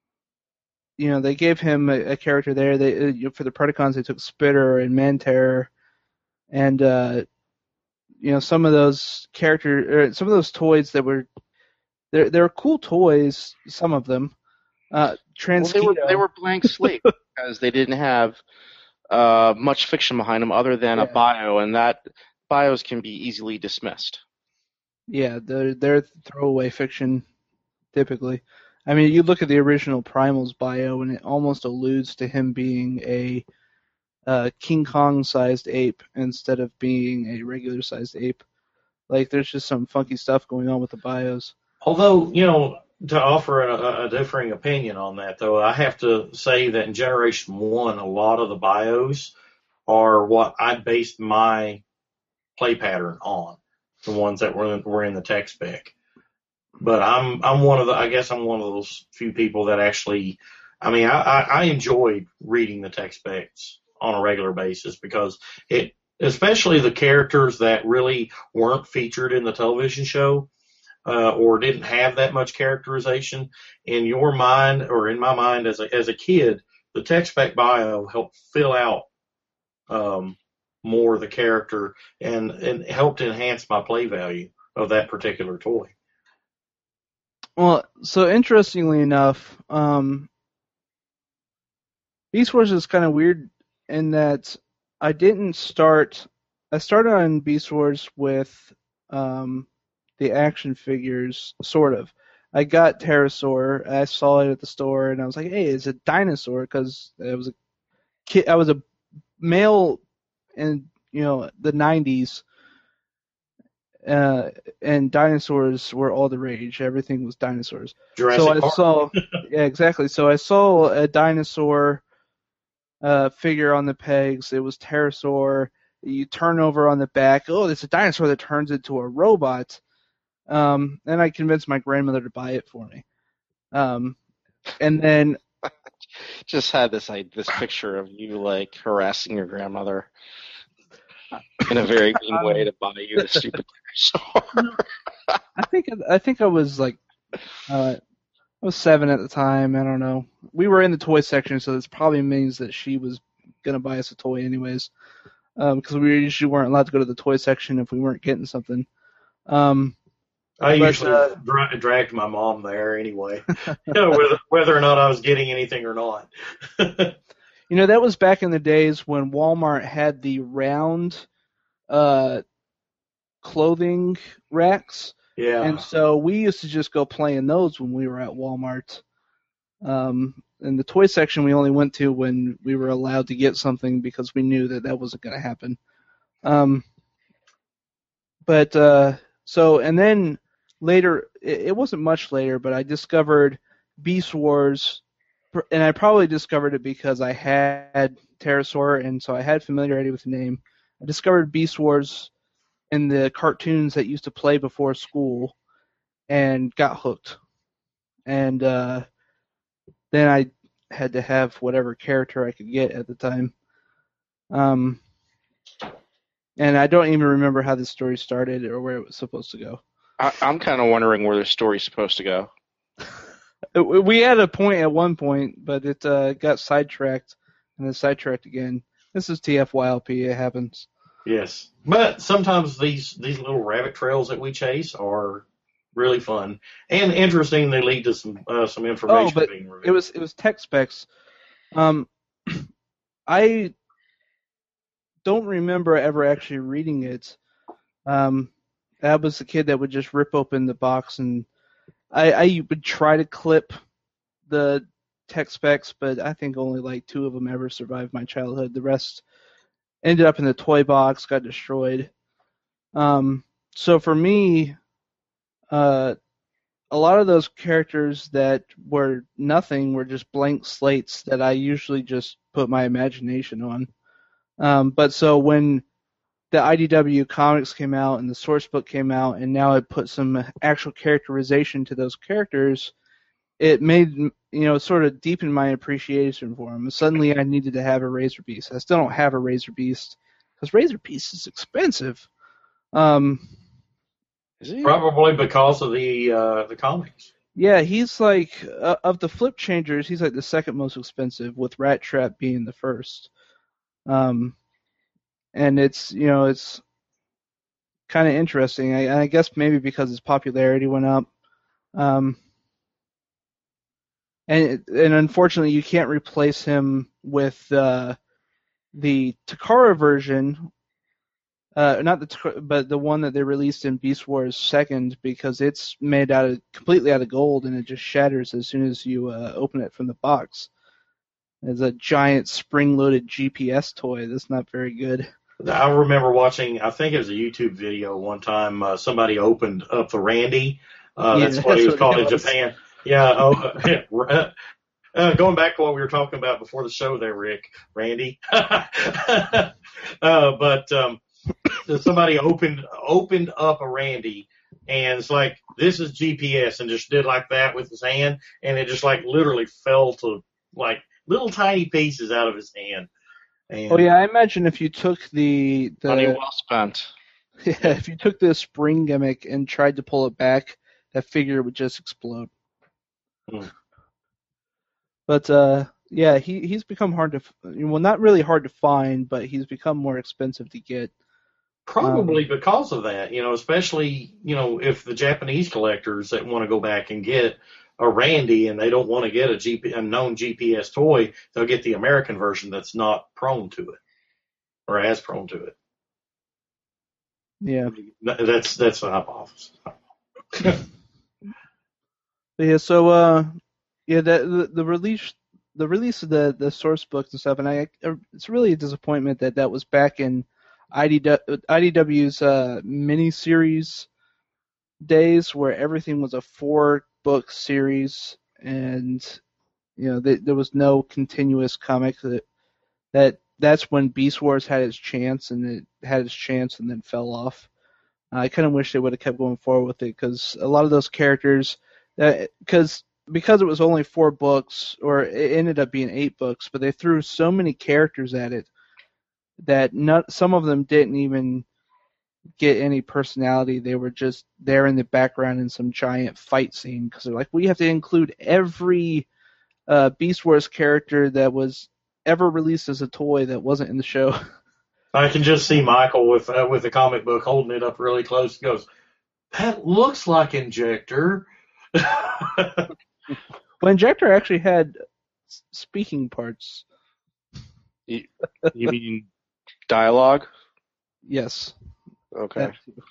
you know, they gave him a, a character there. They uh, you know, for the Predacons they took Spitter and Manterror, and uh, you know, some of those character, or some of those toys that were they're they're cool toys. Some of them, uh, Well, they were Transketo. they were blank slate because they didn't have uh, much fiction behind them other than a Yeah. bio, and that bios can be easily dismissed. Yeah, they're they're throwaway fiction typically. I mean, you look at the original Primal's bio, and it almost alludes to him being a uh, King Kong-sized ape instead of being a regular-sized ape. Like, there's just some funky stuff going on with the bios. Although, you know, to offer a, a differing opinion on that, though, I have to say that in Generation one, a lot of the bios are what I based my play pattern on, the ones that were in, were in the tech spec. But I'm I'm one of the I guess I'm one of those few people that actually, I mean, I, I, I enjoy reading the tech specs on a regular basis because it, especially the characters that really weren't featured in the television show. Uh, or didn't have that much characterization in your mind or in my mind as a as a kid, the tech spec bio helped fill out um, more the character and and helped enhance my play value of that particular toy. Well, so interestingly enough, um, Beast Wars is kind of weird in that I didn't start. I started on Beast Wars with um, the action figures, sort of. I got Pterosaur. I saw it at the store, and I was like, "Hey, it's a dinosaur," because I was a kid. I was a male in you know the nineties, uh, and dinosaurs were all the rage. Everything was dinosaurs. Jurassic so I Park. saw, yeah, exactly. So I saw a dinosaur uh, figure on the pegs. It was pterosaur. You turn over on the back. Oh, it's a dinosaur that turns into a robot. Um, and I convinced my grandmother to buy it for me. Um, and then Just had this like, this picture of you like harassing your grandmother in a very mean way to buy you a stupid dinosaur. I think I think I was like uh, I was seven at the time. I don't know. We were in the toy section, so this probably means that she was gonna buy us a toy anyways, because we usually weren't allowed to go to the toy section if we weren't getting something. Um, I but, usually uh, dra- dragged my mom there anyway, you know, whether, whether or not I was getting anything or not. You know, that was back in the days when Walmart had the round uh, clothing racks. Yeah. And so we used to just go play in those when we were at Walmart. Um, and the toy section we only went to when we were allowed to get something because we knew that that wasn't going to happen. Um, but uh, so, and then later, it, it wasn't much later, but I discovered Beast Wars, and I probably discovered it because I had Pterosaur, and so I had familiarity with the name. I discovered Beast Wars in the cartoons that used to play before school and got hooked. And uh, then I had to have whatever character I could get at the time. Um, and I don't even remember how the story started or where it was supposed to go. I, I'm kind of wondering where the story's supposed to go. We had a point at one point, but it uh, got sidetracked and then sidetracked again. This is T F Y L P. It happens. Yes. But sometimes these, these little rabbit trails that we chase are really fun and interesting. They lead to some uh, some information Oh, but being revealed. it was it was tech specs. Um, I don't remember ever actually reading it. Um, I was the kid that would just rip open the box, and I, I would try to clip the tech specs, but I think only like two of them ever survived my childhood. The rest ended up in the toy box, got destroyed. Um, so for me, uh, a lot of those characters that were nothing were just blank slates that I usually just put my imagination on. Um, but so when the I D W comics came out and the source book came out, and now I put some actual characterization to those characters, it made, you know, sort of deepened my appreciation for them. And suddenly I needed to have a Razor Beast. I still don't have a Razor Beast because Razor Beast is expensive. Um, Is he? Probably because of the uh, the comics. yeah, he's like, uh, of the Flip Changers, he's like the second most expensive, with Rat Trap being the first. Um, and it's, you know, it's kind of interesting. I, I guess maybe because his popularity went up. Um, and and unfortunately, you can't replace him with uh, the Takara version. Uh, not the Takara, but the one that they released in Beast Wars Second, because it's made out of completely out of gold and it just shatters as soon as you uh, open it from the box. It's a giant spring-loaded G P S toy that's not very good. I remember watching, I think it was a YouTube video one time, uh, somebody opened up the Randy. Uh, Yeah, that's what he was that's called what in it was. Japan. Yeah. Oh, uh, uh, going back to what we were talking about before the show there, Rick, Randy. uh, but um, somebody opened opened up a Randy, and it's like, this is G P S, and just did like that with his hand, and it just like literally fell to like little tiny pieces out of his hand. And Oh yeah, I imagine if you took the Money the well spent. yeah, if you took the spring gimmick and tried to pull it back, that figure would just explode. Hmm. But uh, yeah, he he's become hard to f- well, not really hard to find, but he's become more expensive to get. Probably because of that, you know, especially, you know, if the Japanese collectors that want to go back and get a Randy and they don't want to get a, G P, a known G P S toy, they'll get the American version that's not prone to it or as prone to it. Yeah. That's that's the hypothesis. But yeah, so uh, yeah, the, the the release the release of the the source books and stuff, and I it's really a disappointment that that was back in I D W's uh, miniseries days where everything was a four book series, and you know th- there was no continuous comic. That that that's when Beast Wars had its chance, and it had its chance and then fell off. I kind of wish they would have kept going forward with it, because a lot of those characters, because because it was only four books, or it ended up being eight books, but they threw so many characters at it that not some of them didn't even get any personality. They were just there in the background in some giant fight scene, because they're like, we have to include every uh, Beast Wars character that was ever released as a toy that wasn't in the show. I can just see Michael with uh, with the comic book holding it up really close. He goes, "That looks like Injector." Well, Injector actually had speaking parts. You, you mean dialogue? Yes. Okay. That too.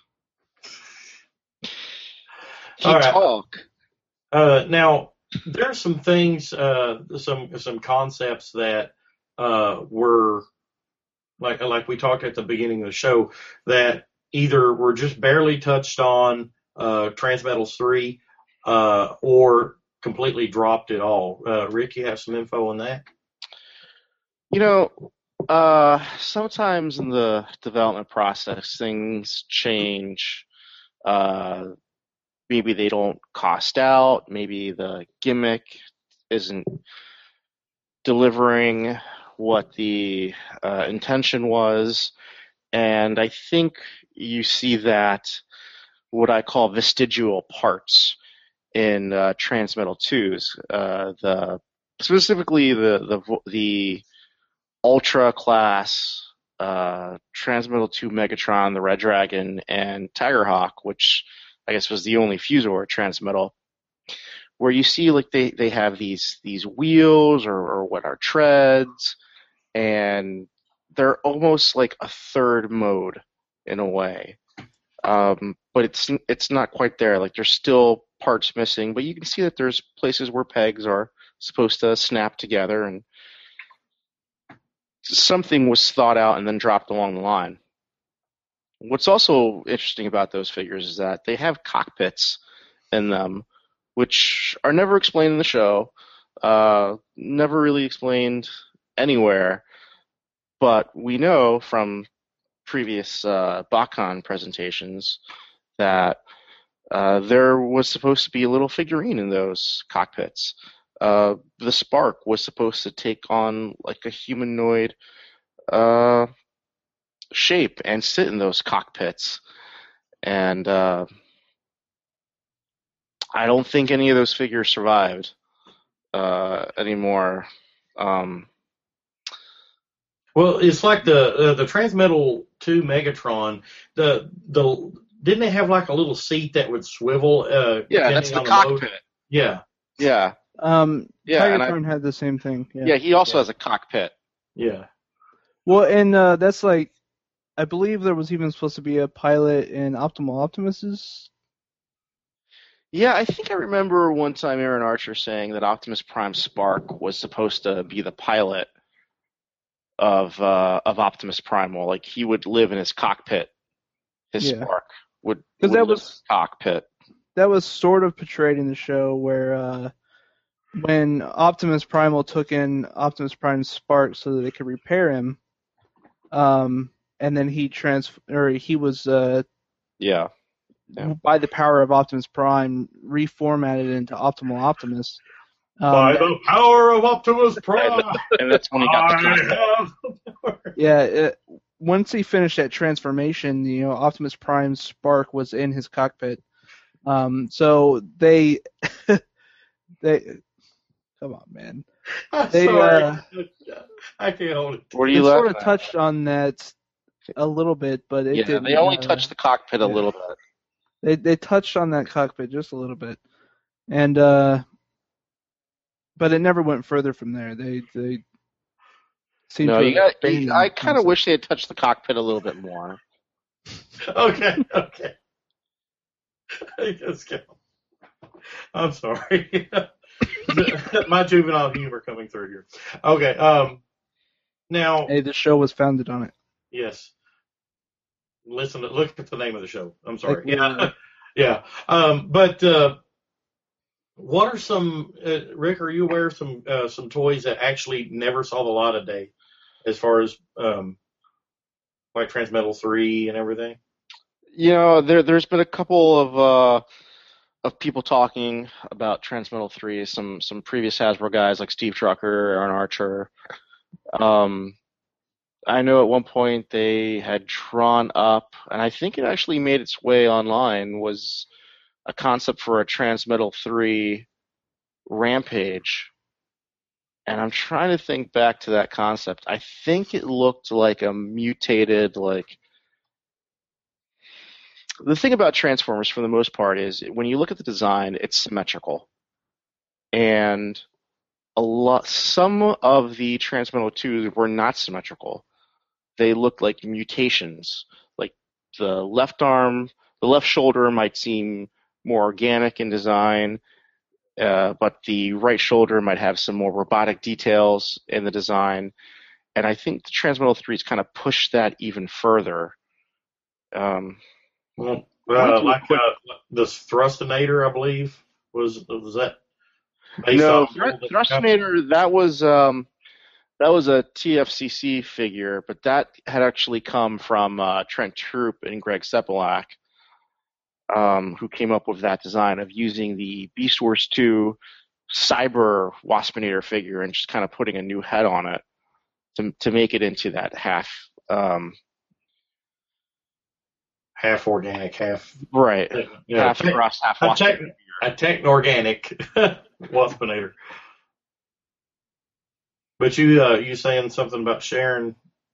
He All right. talk. Uh, now, there's some things, uh, some some concepts that uh, were like like we talked at the beginning of the show that either were just barely touched on uh, Transmetals three uh, or completely dropped it all. Uh, Rick, you have some info on that? You know, uh, sometimes in the development process, things change. Uh, maybe they don't cost out. Maybe the gimmick isn't delivering what the uh, intention was. And I think you see that, what I call vestigial parts in uh, Transmetal twos. Uh, the specifically the the the Ultra class uh, Transmetal two Megatron, the Red Dragon, and Tigerhawk, which I guess was the only Fusor Transmetal, where you see like they, they have these these wheels or, or what are treads, and they're almost like a third mode in a way. Um, but it's it's not quite there. Like there's still parts missing, but you can see that there's places where pegs are supposed to snap together, and something was thought out and then dropped along the line. What's also interesting about those figures is that they have cockpits in them, which are never explained in the show, uh, never really explained anywhere, but we know from previous uh, BotCon presentations that uh, there was supposed to be a little figurine in those cockpits. Uh, the Spark was supposed to take on like a humanoid uh, shape and sit in those cockpits. And uh, I don't think any of those figures survived uh, anymore. Um, Well, it's like the uh, the Transmetal two Megatron. The the didn't they have like a little seat that would swivel? Uh, yeah, that's depending the on the mode? cockpit. Yeah, Yeah, Um, Yeah, and I- Tigertron had the same thing. Yeah. yeah. He also Yeah. has a cockpit. yeah. Well, and uh, that's like, I believe there was even supposed to be a pilot in Optimal Optimus's. Yeah, I think I remember one time Aaron Archer saying that Optimus Prime Spark was supposed to be the pilot of uh, of Optimus Primal. Like he would live in his cockpit. His Yeah. Spark would, 'Cause would that live was- in his cockpit. That was sort of portrayed in the show where uh, when Optimus Primal took in Optimus Prime's Spark so that they could repair him, um, and then he trans or he was uh, Yeah. Yeah. by the power of Optimus Prime reformatted into Optimal Optimus. Um, By the power of Optimus Prime, And that's when he got the I cockpit. have the power. Yeah, it, once he finished that transformation, you know, Optimus Prime's Spark was in his cockpit. Um, so they, they, come on, man. I'm They, sorry. uh, I can't hold it. What are They you sort laughing of at? touched on that a little bit, but it Yeah, didn't. they only uh, touched the cockpit a yeah. little bit. They they touched on that cockpit just a little bit, and uh, but it never went further from there. They they seemed No, to you got. abandon You, I the kind of concept. wish they had touched the cockpit a little bit more. Okay, okay. Let's go. I'm sorry. My juvenile humor coming through here. Okay. Um. Now, Hey, the show was founded on it. yes. listen to look at the name of the show. I'm sorry. Like, yeah. Yeah, yeah. Um, but uh, what are some uh, Rick? Are you aware of some uh, some toys that actually never saw the light of day, as far as um, like Transmetal three and everything? You know, there there's been a couple of uh, of people talking about Transmetal three. Some some previous Hasbro guys like Steve Trucker, Aaron Archer. Um, I know at one point they had drawn up, and I think it actually made its way online, was a concept for a Transmetal three Rampage. And I'm trying to think back to that concept. I think it looked like a mutated, like... The thing about Transformers, for the most part, is when you look at the design, it's symmetrical. And a lot, some of the Transmetal twos were not symmetrical. They looked like mutations. Like the left arm, the left shoulder might seem more organic in design, uh, but the right shoulder might have some more robotic details in the design. And I think the Transmetal threes kind of pushed that even further. Um, Well, uh, like uh, the Thrustinator, I believe, was was that based no, off Thr- of the- Thrustinator, that was um, that was a T F C C figure, but that had actually come from uh, Trent Troop and Greg Sepelak, um, who came up with that design of using the Beast Wars two Cyber Waspinator figure and just kind of putting a new head on it to to make it into that half. Um, half organic, half right, you know, half tech- cross, half a, Waspinator tech, figure. a techno-organic Waspinator. But you uh, you saying something about sharing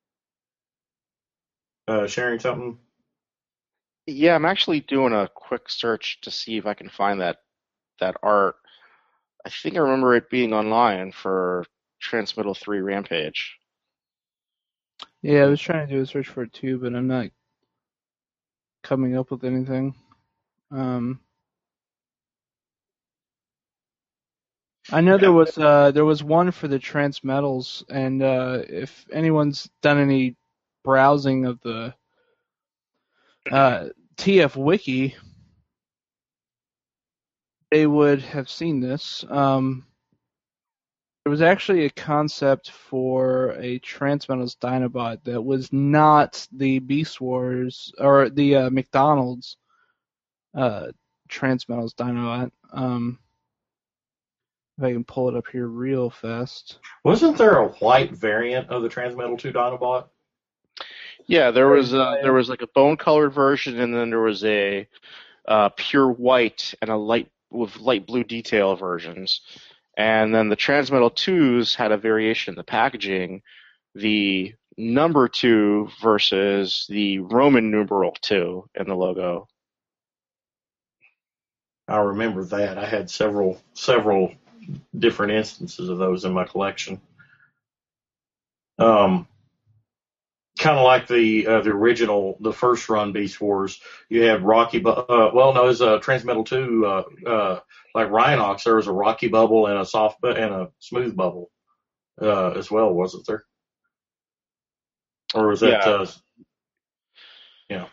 uh, sharing something? Yeah, I'm actually doing a quick search to see if I can find that that art. I think I remember it being online for Transmetal three Rampage. Yeah, I was trying to do a search for it too, but I'm not coming up with anything. Um, I know there was uh, there was one for the Transmetals, and uh, if anyone's done any browsing of the uh, T F Wiki, they would have seen this. Um, there was actually a concept for a Transmetals Dinobot that was not the Beast Wars or the uh, McDonald's uh, Transmetals Dinobot. Um, if I can pull it up here real fast. Wasn't there a white variant of the Transmetal two Dinobot? Yeah, there was a, there was like a bone colored version, and then there was a uh, pure white and a light with light blue detail versions. And then the Transmetal twos had a variation in the packaging, the number two versus the Roman numeral two in the logo. I remember that. I had several several different instances of those in my collection. Um, kind of like the uh, the original, the first run Beast Wars. You had Rocky, Bu- uh, well, no, it was a Transmetal two. Uh, uh, like Rhinox, there was a Rocky bubble and a soft bu- and a smooth bubble uh, as well, wasn't there? Or was that? Yeah. Uh, yeah.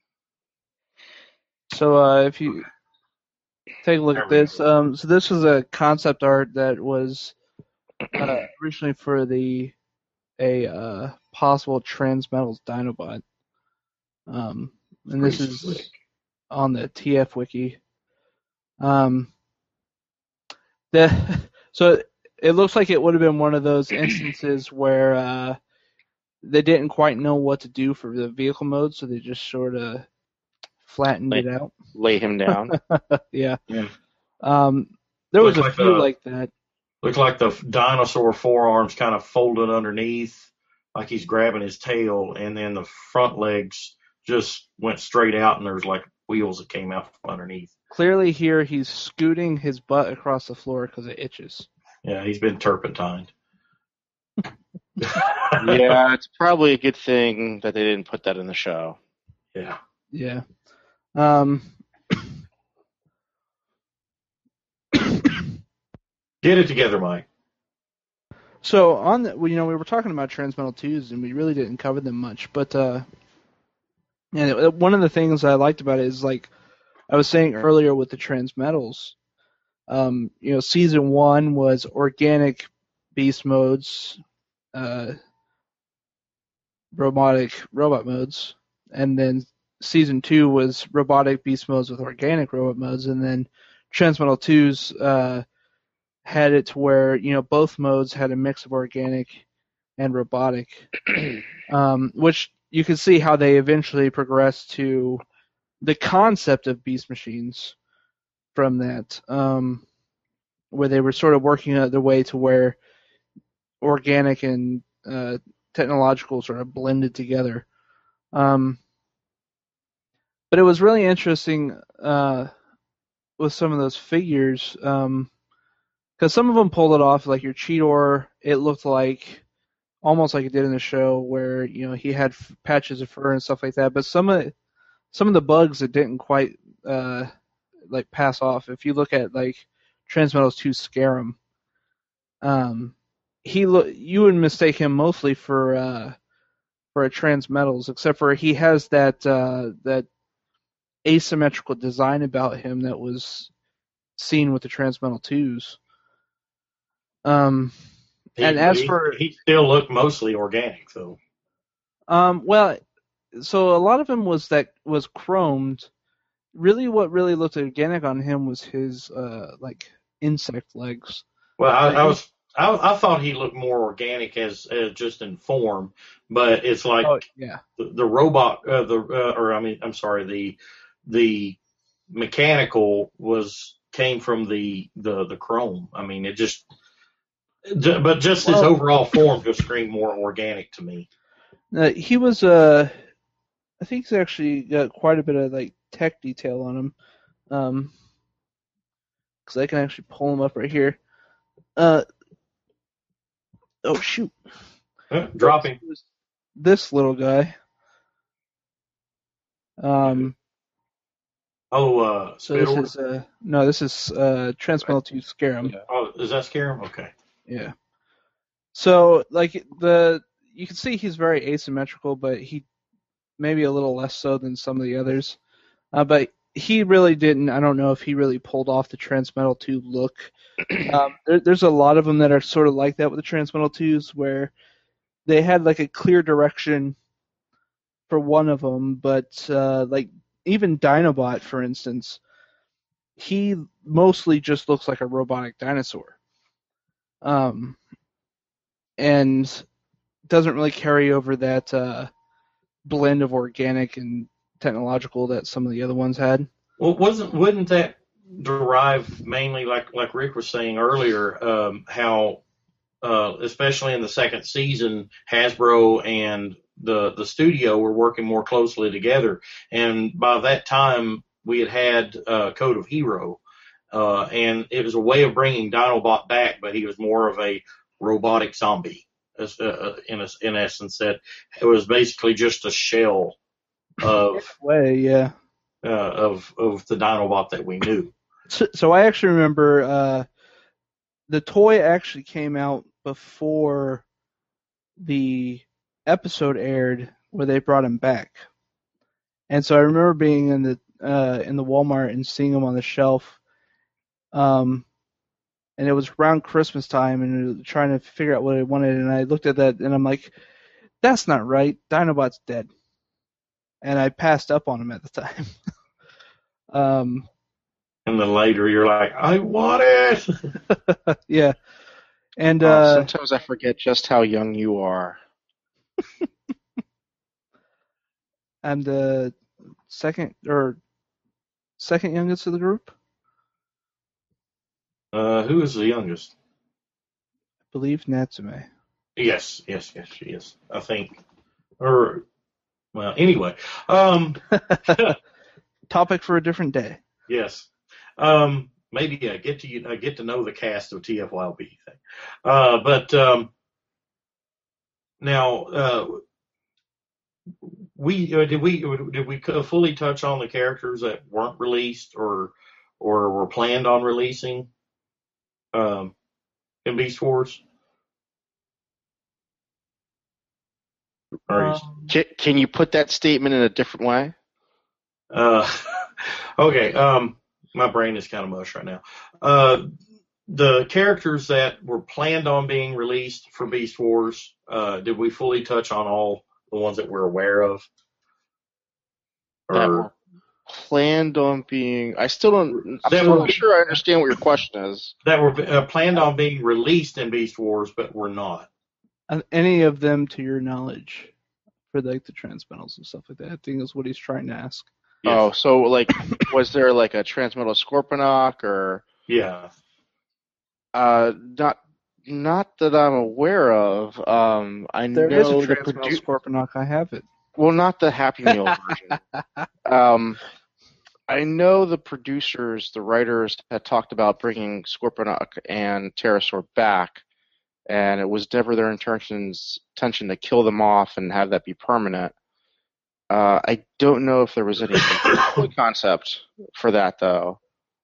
So uh, if you take a look at There we this, um, so this was a concept art that was uh, originally for the a uh, possible Transmetals Dinobot, um, and this Pretty is slick. on the T F Wiki. Um, the so it looks like it would have been one of those instances where uh, they didn't quite know what to do for the vehicle mode, so they just sort of flattened Like- it out. Lay him down. Yeah. Yeah. Um, there was Looks a like few a- like that. Looks like the dinosaur forearms kind of folded underneath, like he's grabbing his tail, and then the front legs just went straight out, and there's like wheels that came out from underneath. Clearly here he's scooting his butt across the floor because it itches. Yeah, he's been turpentined. Yeah, it's probably a good thing that they didn't put that in the show. Yeah. Yeah. Um, Get it together, Mike. so on the, well, you know, we were talking about Transmetal twos and we really didn't cover them much, but uh, And it, one of the things I liked about it is, like I was saying earlier with the Transmetals, um, you know, season one was organic beast modes, uh, robotic robot modes, and then season two was robotic beast modes with organic robot modes, and then Transmetal two's uh, had it to where, you know, both modes had a mix of organic and robotic, um, which you can see how they eventually progressed to the concept of beast machines from that, um, where they were sort of working out their way to where organic and uh, technological sort of blended together. Um, but it was really interesting uh, with some of those figures, um, because some of them pulled it off. Like your Cheetor, it looked like almost like it did in the show, where you know he had f- patches of fur and stuff like that. But some of some of the bugs that didn't quite uh, like pass off. If you look at like Transmetals two Scarum, um, he lo- you would mistake him mostly for uh, for a Transmetals, except for he has that uh, that asymmetrical design about him that was seen with the Transmetal twos. Um, He, and as he, for he still looked mostly organic, though. um, well, so a lot of him was that was chromed. Really, what really looked organic on him was his uh, like insect legs. Well, I, Like, I was I, I thought he looked more organic as, as just in form, but it's like oh yeah, the, the robot, uh, the uh, or I mean, I'm sorry, the the mechanical was came from the the the chrome. I mean, it just, but just his Well- overall form just screamed more organic to me. uh, he was uh, I think he's actually got quite a bit of like tech detail on him, um, because I can actually pull him up right here. Uh, oh shoot, Uh, dropping. this little guy. Um, Oh, uh, so this Spittle. is uh, no, this is uh, Transmetal two Scarum. Oh, does that scare him? Okay. Yeah. So like the you can see he's very asymmetrical, but he maybe a little less so than some of the others. Uh, but he really didn't. I don't know if he really pulled off the Transmetal two look. Um, there, there's a lot of them that are sort of like that with the Transmetal twos, where they had like a clear direction for one of them, but uh, like even Dinobot, for instance, he mostly just looks like a robotic dinosaur, um, and doesn't really carry over that uh, blend of organic and technological that some of the other ones had. Well, wasn't wouldn't that derive mainly, like like Rick was saying earlier, um, how uh, especially in the second season, Hasbro and the the studio were working more closely together, and by that time we had had uh, Code of Hero, uh, and it was a way of bringing Dinobot back, but he was more of a robotic zombie, as, uh, in a, in essence. That it was basically just a shell of Way, yeah. uh, of of the Dinobot that we knew. So, so I actually remember uh, the toy actually came out before the episode aired where they brought him back, and so I remember being in the uh, in the Walmart and seeing him on the shelf, um, and it was around Christmas time, and trying to figure out what I wanted, and I looked at that and I'm like, that's not right. Dinobot's dead, and I passed up on him at the time. um, And then later you're like, I want it. yeah, and Oh, uh, sometimes I forget just how young you are. I'm the second or second youngest of the group. Uh, who is the youngest? I believe Natsume. Yes, yes, yes, she is. I think. Or, well, anyway. Um, Topic for a different day. yes. Um, maybe I get to I get to know the cast of T F Y L P thing. Uh, but um, now, uh, we uh, did we did we fully touch on the characters that weren't released or or were planned on releasing um, in Beast Wars? Or he's- Um, Can, can you put that statement in a different way? Uh, okay. Um, my brain is kind of mush right now. Uh, the characters that were planned on being released for Beast Wars, uh, did we fully touch on all the ones that we're aware of? That Or were planned on being. I still don't. I'm That still were- not sure I understand what your question is. that were uh, planned on being released in Beast Wars, but were not? uh, any of them, to your knowledge, for like the transmetals and stuff like that. I think is what he's trying to ask. Oh, so like, was there like a Transmetal Scorponok or? Yeah. Uh, not not that I'm aware of. Um, I There know is a the transmetal produ- Scorponok. I have it. Well, not the Happy Meal version. Um, I know the producers, the writers, had talked about bringing Scorponok and Pterosaur back, and it was never their intentions intention to kill them off and have that be permanent. Uh, I don't know if there was any concept for that though.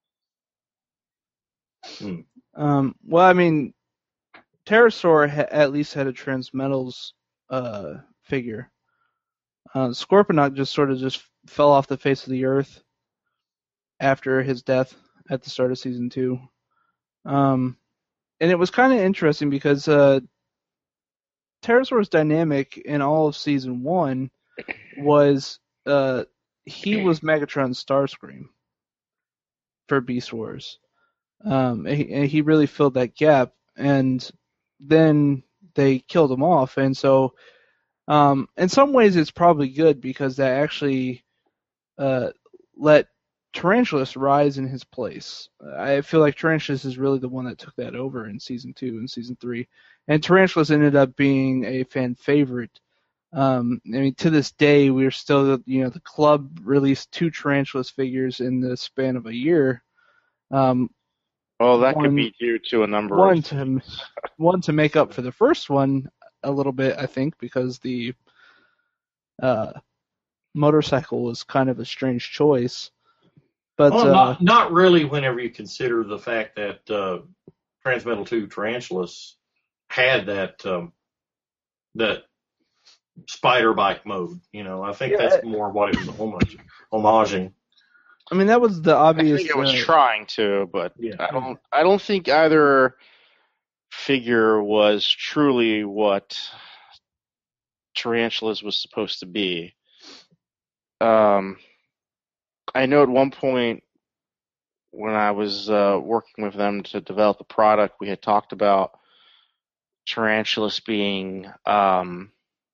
Um, well, I mean, Pterosaur ha- at least had a Transmetals uh, figure. Uh, Scorponok just sort of just fell off the face of the earth after his death at the start of season two. Um, and it was kind of interesting because uh, Pterosaur's dynamic in all of season one was uh, he was Megatron's Starscream for Beast Wars. Um, and he, and he really filled that gap, and then they killed him off. And so, um, in some ways, it's probably good because that actually uh, let Tarantulas rise in his place. I feel like Tarantulas is really the one that took that over in season two and season three, and Tarantulas ended up being a fan favorite. Um, I mean, to this day, we're still, you know, the club released two Tarantulas figures in the span of a year. Um, Well, that One- could be due to a number one of to one to make up for the first one a little bit, I think, because the uh, motorcycle was kind of a strange choice. But Well, uh, not, not really whenever you consider the fact that uh, Transmetal two Tarantulas had that um, that spider bike mode. You know, I think Yeah. that's more what it was homage, homaging. I mean, that was the I obvious. think it was uh, trying to, but Yeah. I don't. I don't think either figure was truly what Tarantulas was supposed to be. Um, I know at one point when I was uh, working with them to develop the product, we had talked about Tarantulas being um,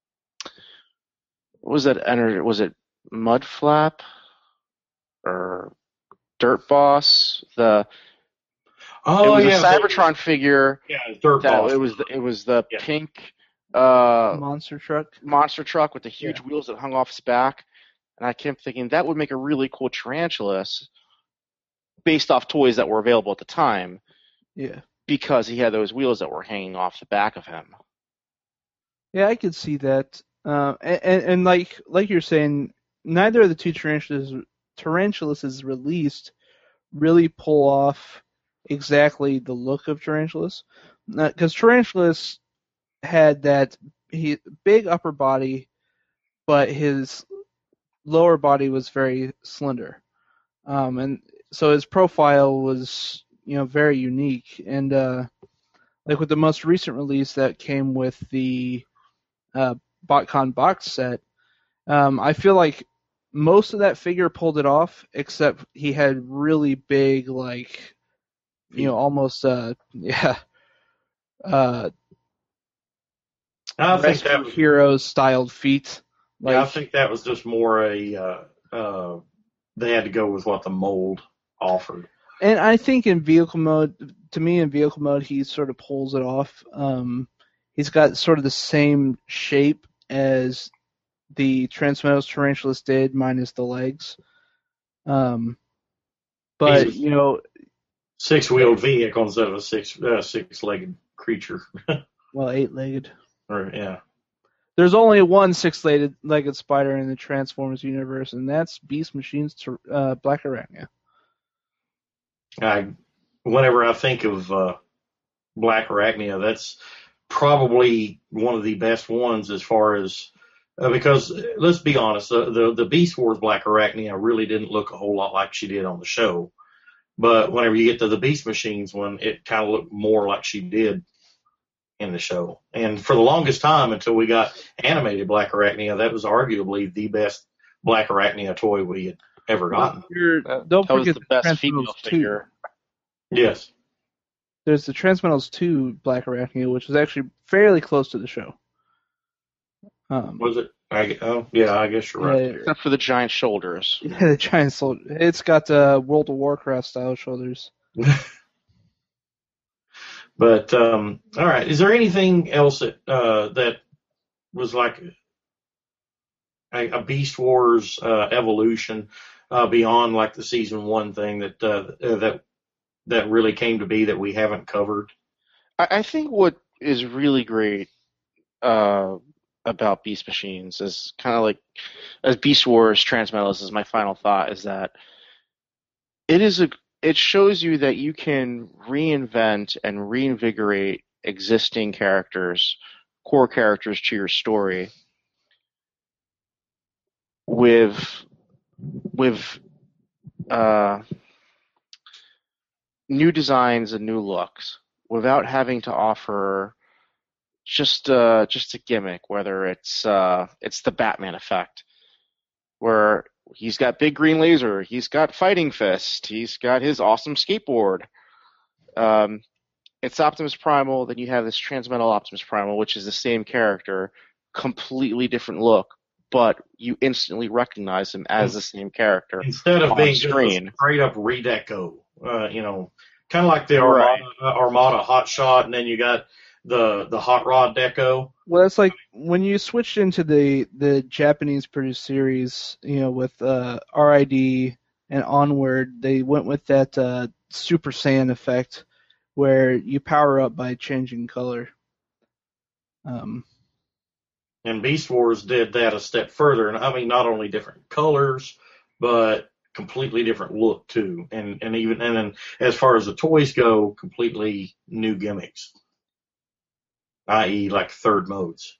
what was that? ener- Was it Mudflap or Dirt Boss? The Oh, it was yeah. a Cybertron figure. Yeah, Dirt That Boss. it was the, it was the Yeah. pink uh, monster truck. monster truck with the huge wheels that hung off its back, and I kept thinking that would make a really cool Tarantulas based off toys that were available at the time Yeah, because he had those wheels that were hanging off the back of him. yeah, I could see that. Uh, and, and, and like like you're saying, neither of the two tarantulas tarantulas is released really pull off exactly the look of tarantulas, because tarantulas had that he big upper body, but his lower body was very slender, um, and so his profile was, you know, very unique. And uh, like with the most recent release that came with the uh, BotCon box set, um, I feel like most of that figure pulled it off, except he had really big, like, you know, almost uh, yeah, uh, I think Rescue that was, Heroes styled feet. Like, yeah, I think that was just more a uh, uh, they had to go with what the mold offered. and I think in vehicle mode, to me, in vehicle mode, he sort of pulls it off. Um, he's got sort of the same shape as the Transmetals Tarantulas did, minus the legs. Um, but He's- you know, Six-wheeled vehicle instead of a six uh, six-legged creature. well, eight-legged. Or yeah, There's only one six-legged legged spider in the Transformers universe, and that's Beast Machine's uh, Black Arachnia. I whenever I think of uh, Black Arachnia, that's probably one of the best ones as far as Uh, because uh, let's be honest, the, the the Beast Wars Black Arachnia really didn't look a whole lot like she did on the show. But whenever you get to the Beast Machines one, it kind of looked more like she did in the show. And for the longest time, until we got animated Black Arachnia, that was arguably the best Black Arachnia toy we had ever gotten. You're- That, don't that was forget the the best female Transmetals two. figure. Yes. There's the Transmetals two Black Arachnia, which is actually fairly close to the show. Um, Was it? I, oh, yeah, I guess you're right. yeah, Except for the giant shoulders. yeah, the giant soldier. It's got uh, World of Warcraft style shoulders. But um, all right, is there anything else that uh, that was like a, a Beast Wars uh, evolution uh, beyond like the season one thing that uh, uh, that that really came to be that we haven't covered? I, I think what is really great uh, about Beast Machines is kind of like, as Beast Wars Transmetals is my final thought, is that it is a it shows you that you can reinvent and reinvigorate existing characters, core characters to your story with with uh, new designs and new looks without having to offer just uh, just a gimmick, whether it's uh, it's the Batman effect, where he's got big green laser, he's got fighting fist, he's got his awesome skateboard. Um, it's Optimus Primal, then you have this Transmetal Optimus Primal, which is the same character, completely different look, but you instantly recognize him as the same character. Instead of on being just a screen. straight up redeco, uh, you know, kind of like the Armada, uh, Armada Hot Shot, and then you got the the Hot Rod deco. Well, it's like when you switched into the, the Japanese produced series, you know, with uh, R I D and Onward, they went with that uh, Super Saiyan effect where you power up by changing color. Um, And Beast Wars did that a step further, and I mean not only different colors, but completely different look too, and and even and then as far as the toys go, completely new gimmicks, that is, like third modes.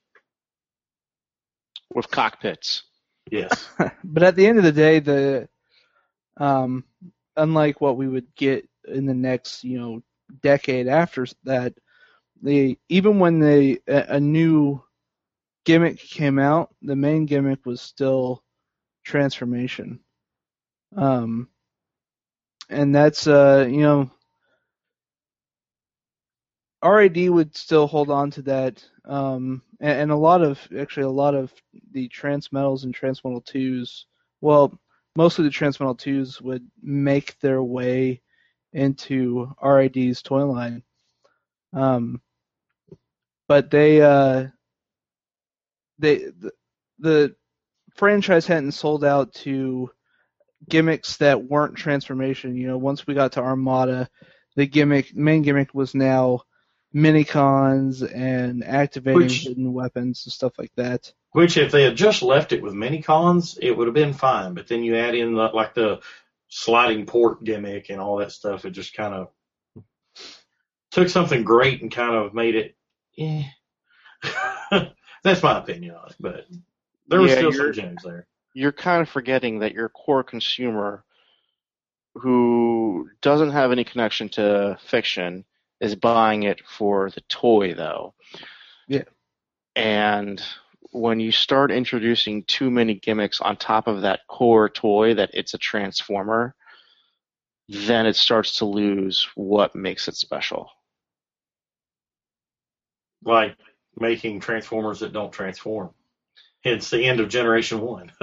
With cockpits. Yes. but at the end of the day, the um, unlike what we would get in the next, you know, decade after that, the even when they a, a new gimmick came out, the main gimmick was still transformation. Um, and that's, uh, you know, R I D would still hold on to that. Um, and, and a lot of, actually a lot of the Transmetals and Transmetal twos, well, mostly the Transmetal twos would make their way into R I D's toy line. Um, but they, uh, they, the, the franchise hadn't sold out to gimmicks that weren't transformation. You know, once we got to Armada, the gimmick, main gimmick was now minicons and activating Which- hidden weapons and stuff like that. Which, if they had just left it with minicons, it would have been fine. But then you add in the, like the sliding port gimmick and all that stuff. It just kind of took something great and kind of made it. Eh. That's my opinion on it. But there was Yeah, still you're- some gems there. You're kind of forgetting that your core consumer, who doesn't have any connection to fiction, is buying it for the toy, though. Yeah. And when you start introducing too many gimmicks on top of that core toy that it's a transformer, then it starts to lose what makes it special. Like making transformers that don't transform. It's the end of Generation One.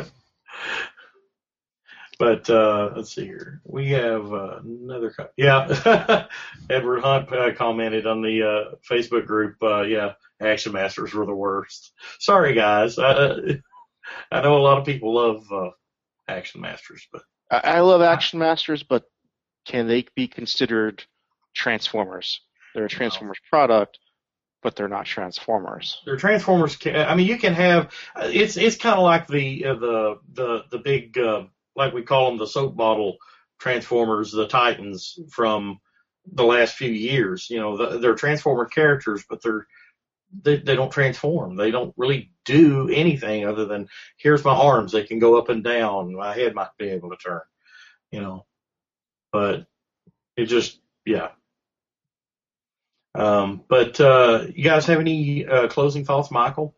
But uh, let's see here. We have uh, another. Co- yeah, Edward Hunt uh, commented on the uh, Facebook group. Uh, yeah, Action Masters were the worst. Sorry, guys. I, I know a lot of people love uh, Action Masters, but I, I love Action Masters, but can they be considered Transformers? They're a Transformers product, but they're not Transformers. their Transformers. Can, I mean, you can have. It's it's kind of like the uh, the the the big. Uh, like we call them the soap bottle Transformers, the Titans from the last few years. You know, the, they're Transformer characters, but they're they, they don't transform. They don't really do anything other than here's my arms. They can go up and down. My head might be able to turn, you know. But it just, yeah. Um, but uh, you guys have any uh, closing thoughts, Michael?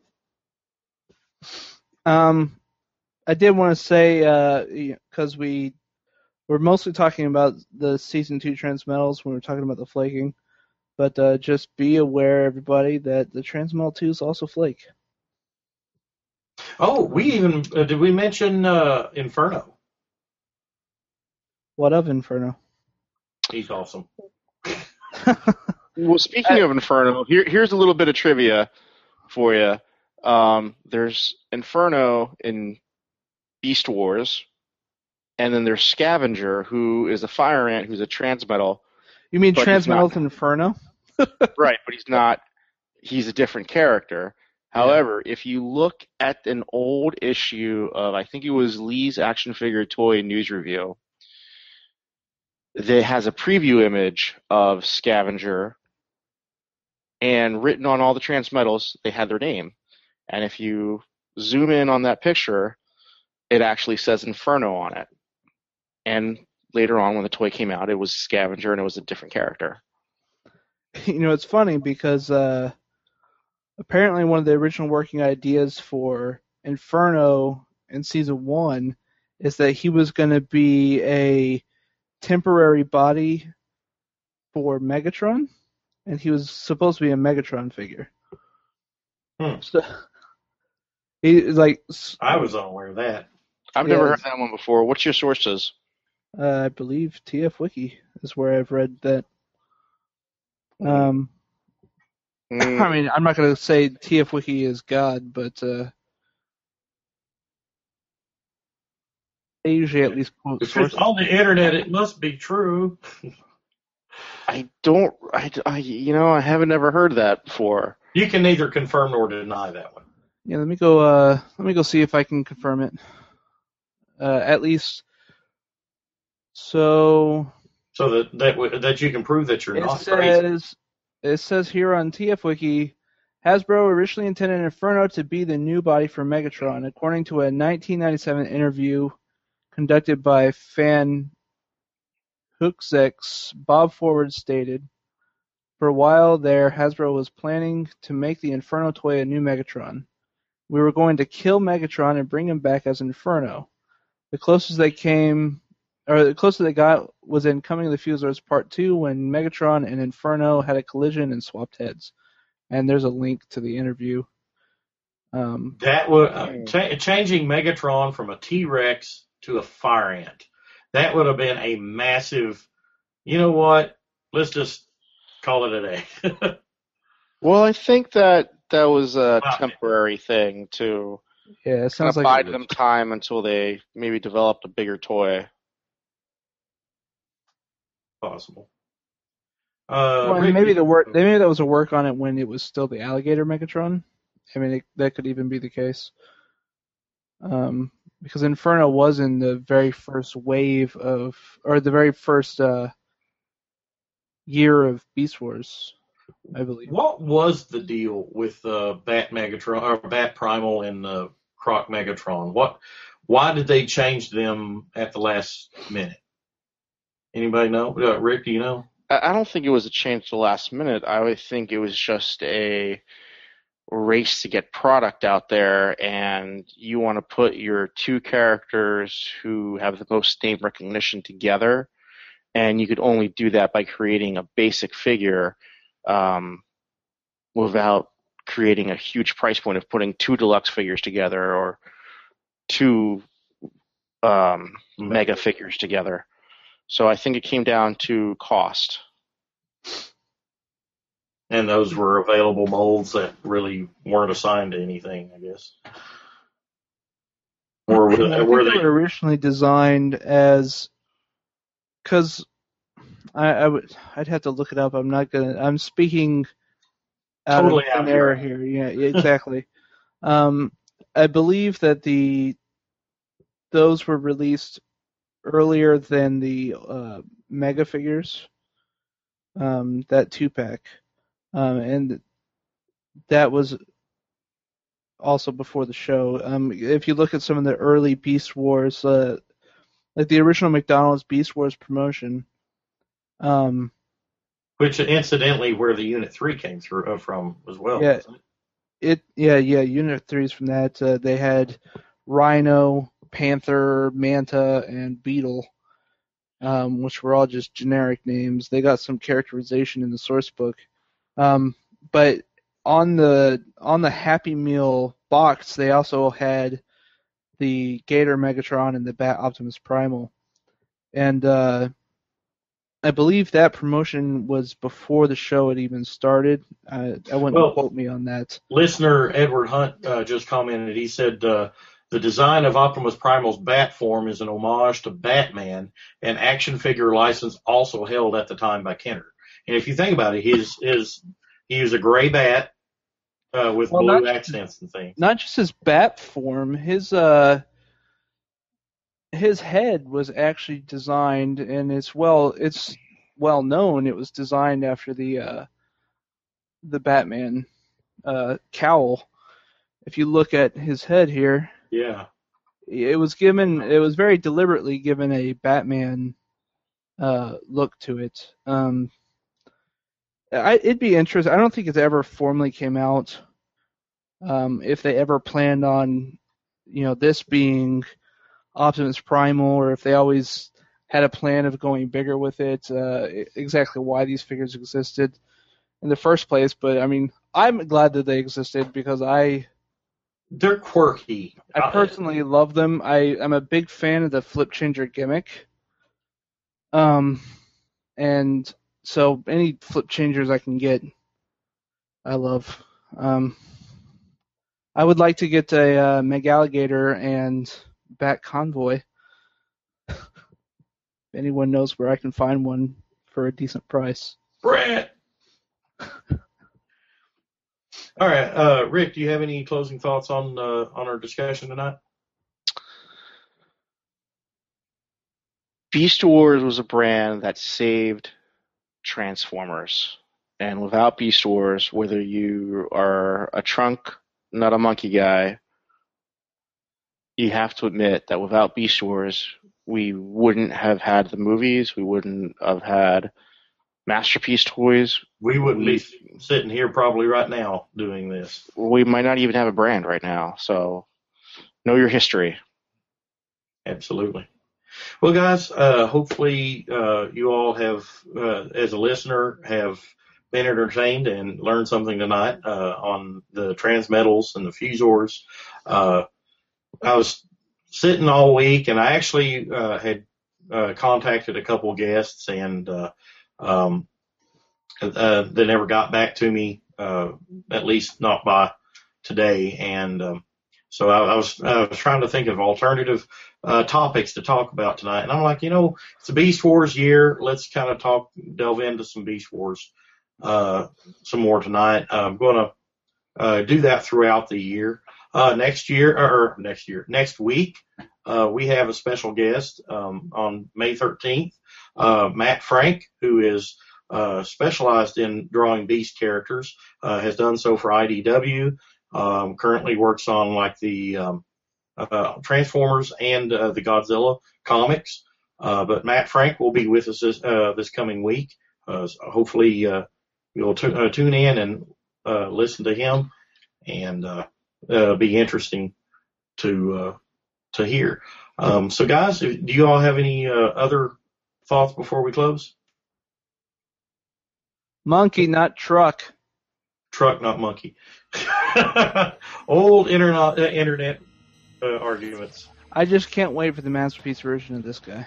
Um, I did want to say, because we we're mostly talking about the season two Transmetals when we're talking about the flaking, but uh, just be aware, everybody, that the Transmetal twos also flake. Oh, we even uh, did we mention uh, Inferno? What of Inferno? He's awesome. Well, speaking of Inferno, here, here's a little bit of trivia for you. Um, there's Inferno in Beast Wars, and then there's Scavenger, who is a fire ant who's a transmetal. You mean But he's Transmetal not- Inferno? Right, but he's not. He's a different character. However, if you look at an old issue of, I think it was Lee's Action Figure Toy News Review, that has a preview image of Scavenger, and written on all the Transmetals, they had their name. And if you zoom in on that picture, it actually says Inferno on it. And later on, when the toy came out, it was Scavenger, and it was a different character. You know, it's funny because uh, apparently one of the original working ideas for Inferno in season one is that he was going to be a temporary body for Megatron, and he was supposed to be a Megatron figure. Hmm. So he like I was unaware of that. I've never Yeah. heard that one before. What's your sources? uh, I believe T F Wiki is where I've read that. Um, Mm, I mean, I'm not going to say T F Wiki is God, but uh, they usually at least quote If it's sources. on the internet, it must be true. I don't. I, I. You know, I haven't ever heard that before. You can neither confirm nor deny that one. Yeah, let me go. Uh, let me go see if I can confirm it. Uh, at least, so So that that, w- that you can prove that you're it not crazy. says it says here on T F Wiki, Hasbro originally intended Inferno to be the new body for Megatron, according to a nineteen ninety-seven interview conducted by fan Hooksex. Bob Forward stated, "For a while there, Hasbro was planning to make the Inferno toy a new Megatron. We were going to kill Megatron and bring him back as Inferno. The closest they came, or the closest they got, was in Coming of the Fusiliers Part Two, when Megatron and Inferno had a collision and swapped heads." And there's a link to the interview. Um, That would uh, cha- changing Megatron from a T-Rex to a fire ant. That would have been a massive. You know what? Let's just call it a day. Well, I think that that was a Wow. temporary thing to yeah, it kind sounds of like bide them time until they maybe developed a bigger toy. Possible. Uh, well, and Rick, maybe you- the work. Maybe that was a work on it when it was still the Alligator Megatron. I mean, it, that could even be the case. Um, because Inferno was in the very first wave of, or the very first uh, year of Beast Wars, I believe. What was the deal with uh, Bat Megatron or Bat Primal and uh, Croc Megatron? What? Why did they change them at the last minute? Anybody know? Uh, Rick, do you know? I I don't think it was a change to the last minute. I would think it was just a race to get product out there, and you want to put your two characters who have the most name recognition together, and you could only do that by creating a basic figure um, without creating a huge price point of putting two deluxe figures together or two um, mega figures together. So I think it came down to cost. And those were available molds that really weren't assigned to anything, I guess. Or were, I they- think were they they? were originally designed as, because I, I would, I'd have to look it up. I'm not gonna. I'm speaking out Totally of out thin of your air here. Yeah, exactly. um, I believe that the those were released earlier than the uh, Mega figures. Um, that two pack, um, and that was also before the show. Um, if you look at some of the early Beast Wars, uh, like the original McDonald's Beast Wars promotion, um, Which, incidentally, where the Unit three came through uh, from as well. Yeah. wasn't it? it yeah yeah Unit threes from that. Uh, they had Rhino, Panther, Manta, and Beetle, um, which were all just generic names. They got some characterization in the source book, um, but on the on the Happy Meal box, they also had the Gator Megatron and the Bat Optimus Primal, and uh, I believe that promotion was before the show had even started. Uh, I wouldn't Well- quote me on that. Listener Edward Hunt uh, just commented. He said uh, the design of Optimus Primal's bat form is an homage to Batman, an action figure license also held at the time by Kenner. And if you think about it, his his he was a gray bat uh, with Well, blue not- accents and things. Not just his bat form, his uh, his head was actually designed, and it's well, it's well known. It was designed after the uh, the Batman uh, cowl. If you look at his head here, Yeah. it was given, it was very deliberately given a Batman uh, look to it. Um, I, it'd be interesting. I don't think it's ever formally came out. Um, if they ever planned on, you know, this being Optimus Primal, or if they always had a plan of going bigger with it, uh, exactly why these figures existed in the first place. But I mean, I'm glad that they existed because I, They're quirky. I personally love them. I, I'm a big fan of the flip changer gimmick. Um, and so any flip changers I can get, I love. Um, I would like to get a uh, Megalligator and Bat Convoy. If anyone knows where I can find one for a decent price. Brett. All right, uh, Rick, do you have any closing thoughts on uh, on our discussion tonight? Beast Wars was a brand that saved Transformers. And without Beast Wars, whether you are a trunk, not a monkey guy, you have to admit that without Beast Wars, we wouldn't have had the movies, we wouldn't have had Masterpiece toys, We wouldn't be sitting here probably right now doing this. we might not even have a brand right now. So know your history. Absolutely. Well, guys, uh, hopefully uh, you all have, uh, as a listener, have been entertained and learned something tonight uh, on the Transmetals and the Fusors. Uh, I was sitting all week, and I actually uh, had uh, contacted a couple guests, and uh, um, uh, they never got back to me, uh, at least not by today. And um, so I, I was I was trying to think of alternative uh, topics to talk about tonight, and I'm like, you know, it's a Beast Wars year. Let's kind of talk, delve into some Beast Wars uh, some more tonight. I'm going to uh, do that throughout the year. Uh, next year, or next year, next week, uh, we have a special guest um, on May thirteenth, uh, Matt Frank, who is uh, specialized in drawing beast characters, uh, has done so for I D W, um, currently works on like the um, uh, Transformers and uh, the Godzilla comics. Uh, but Matt Frank will be with us this, uh, this coming week. Uh, so hopefully uh, you'll t- uh, tune in and uh, listen to him, and uh, uh, be interesting to uh, to hear. Um, so, guys, do you all have any uh, other thoughts before we close? Monkey, not truck. Truck, not monkey. Old internet uh, internet uh, arguments. I just can't wait for the Masterpiece version of this guy.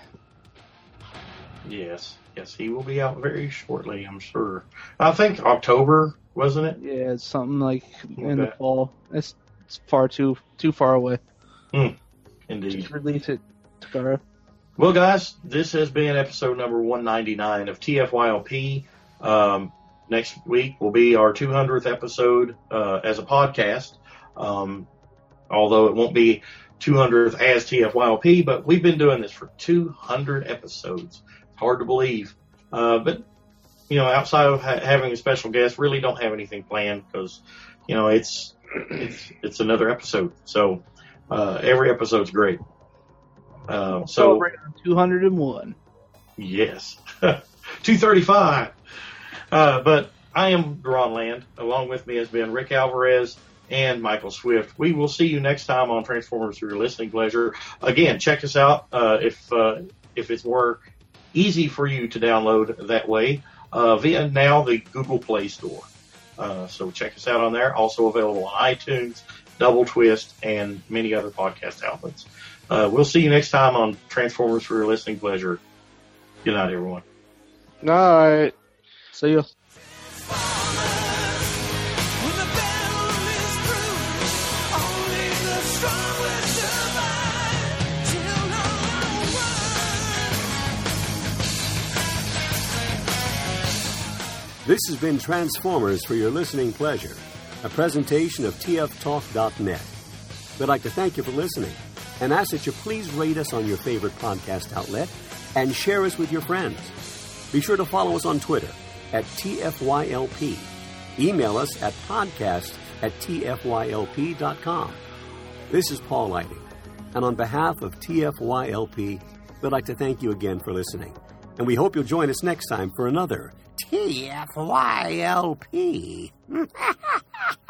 Yes, yes, he will be out very shortly, I'm sure. I think October, wasn't it? Yeah, it's something like in the Okay. fall. It's, it's far too too far away. Indeed. Just release it, Takara. Well, guys, this has been episode number one ninety-nine of T F Y L P. Um, next week will be our two hundredth episode uh, as a podcast, um, although it won't be two hundredth as T F Y L P, but we've been doing this for two hundred episodes. It's hard to believe. Uh, but, you know, outside of ha- having a special guest, really don't have anything planned because you know, it's it's it's another episode. So uh, every episode's great. Uh, so Celebrating two hundred one. yes, two thirty-five. Uh, but I am Ron Land. Along with me has been Rick Alvarez and Michael Swift. We will see you next time on Transformers for your listening pleasure. Again, check us out uh, if uh, if it's more easy for you to download that way uh, via now the Google Play Store. Uh, so check us out on there. Also available on iTunes, Double Twist, and many other podcast outlets. Uh, we'll see you next time on Transformers for your listening pleasure. Good night, everyone. Night. See you. When the battle is through, only the strong will survive till no one. This has been Transformers for your listening pleasure, a presentation of T F talk dot net. We'd like to thank you for listening and ask that you please rate us on your favorite podcast outlet and share us with your friends. Be sure to follow us on Twitter at T F Y L P. Email us at podcast at T F Y L P dot com. This is Paul Lighting, and on behalf of T F Y L P, we'd like to thank you again for listening, and we hope you'll join us next time for another T F Y L P.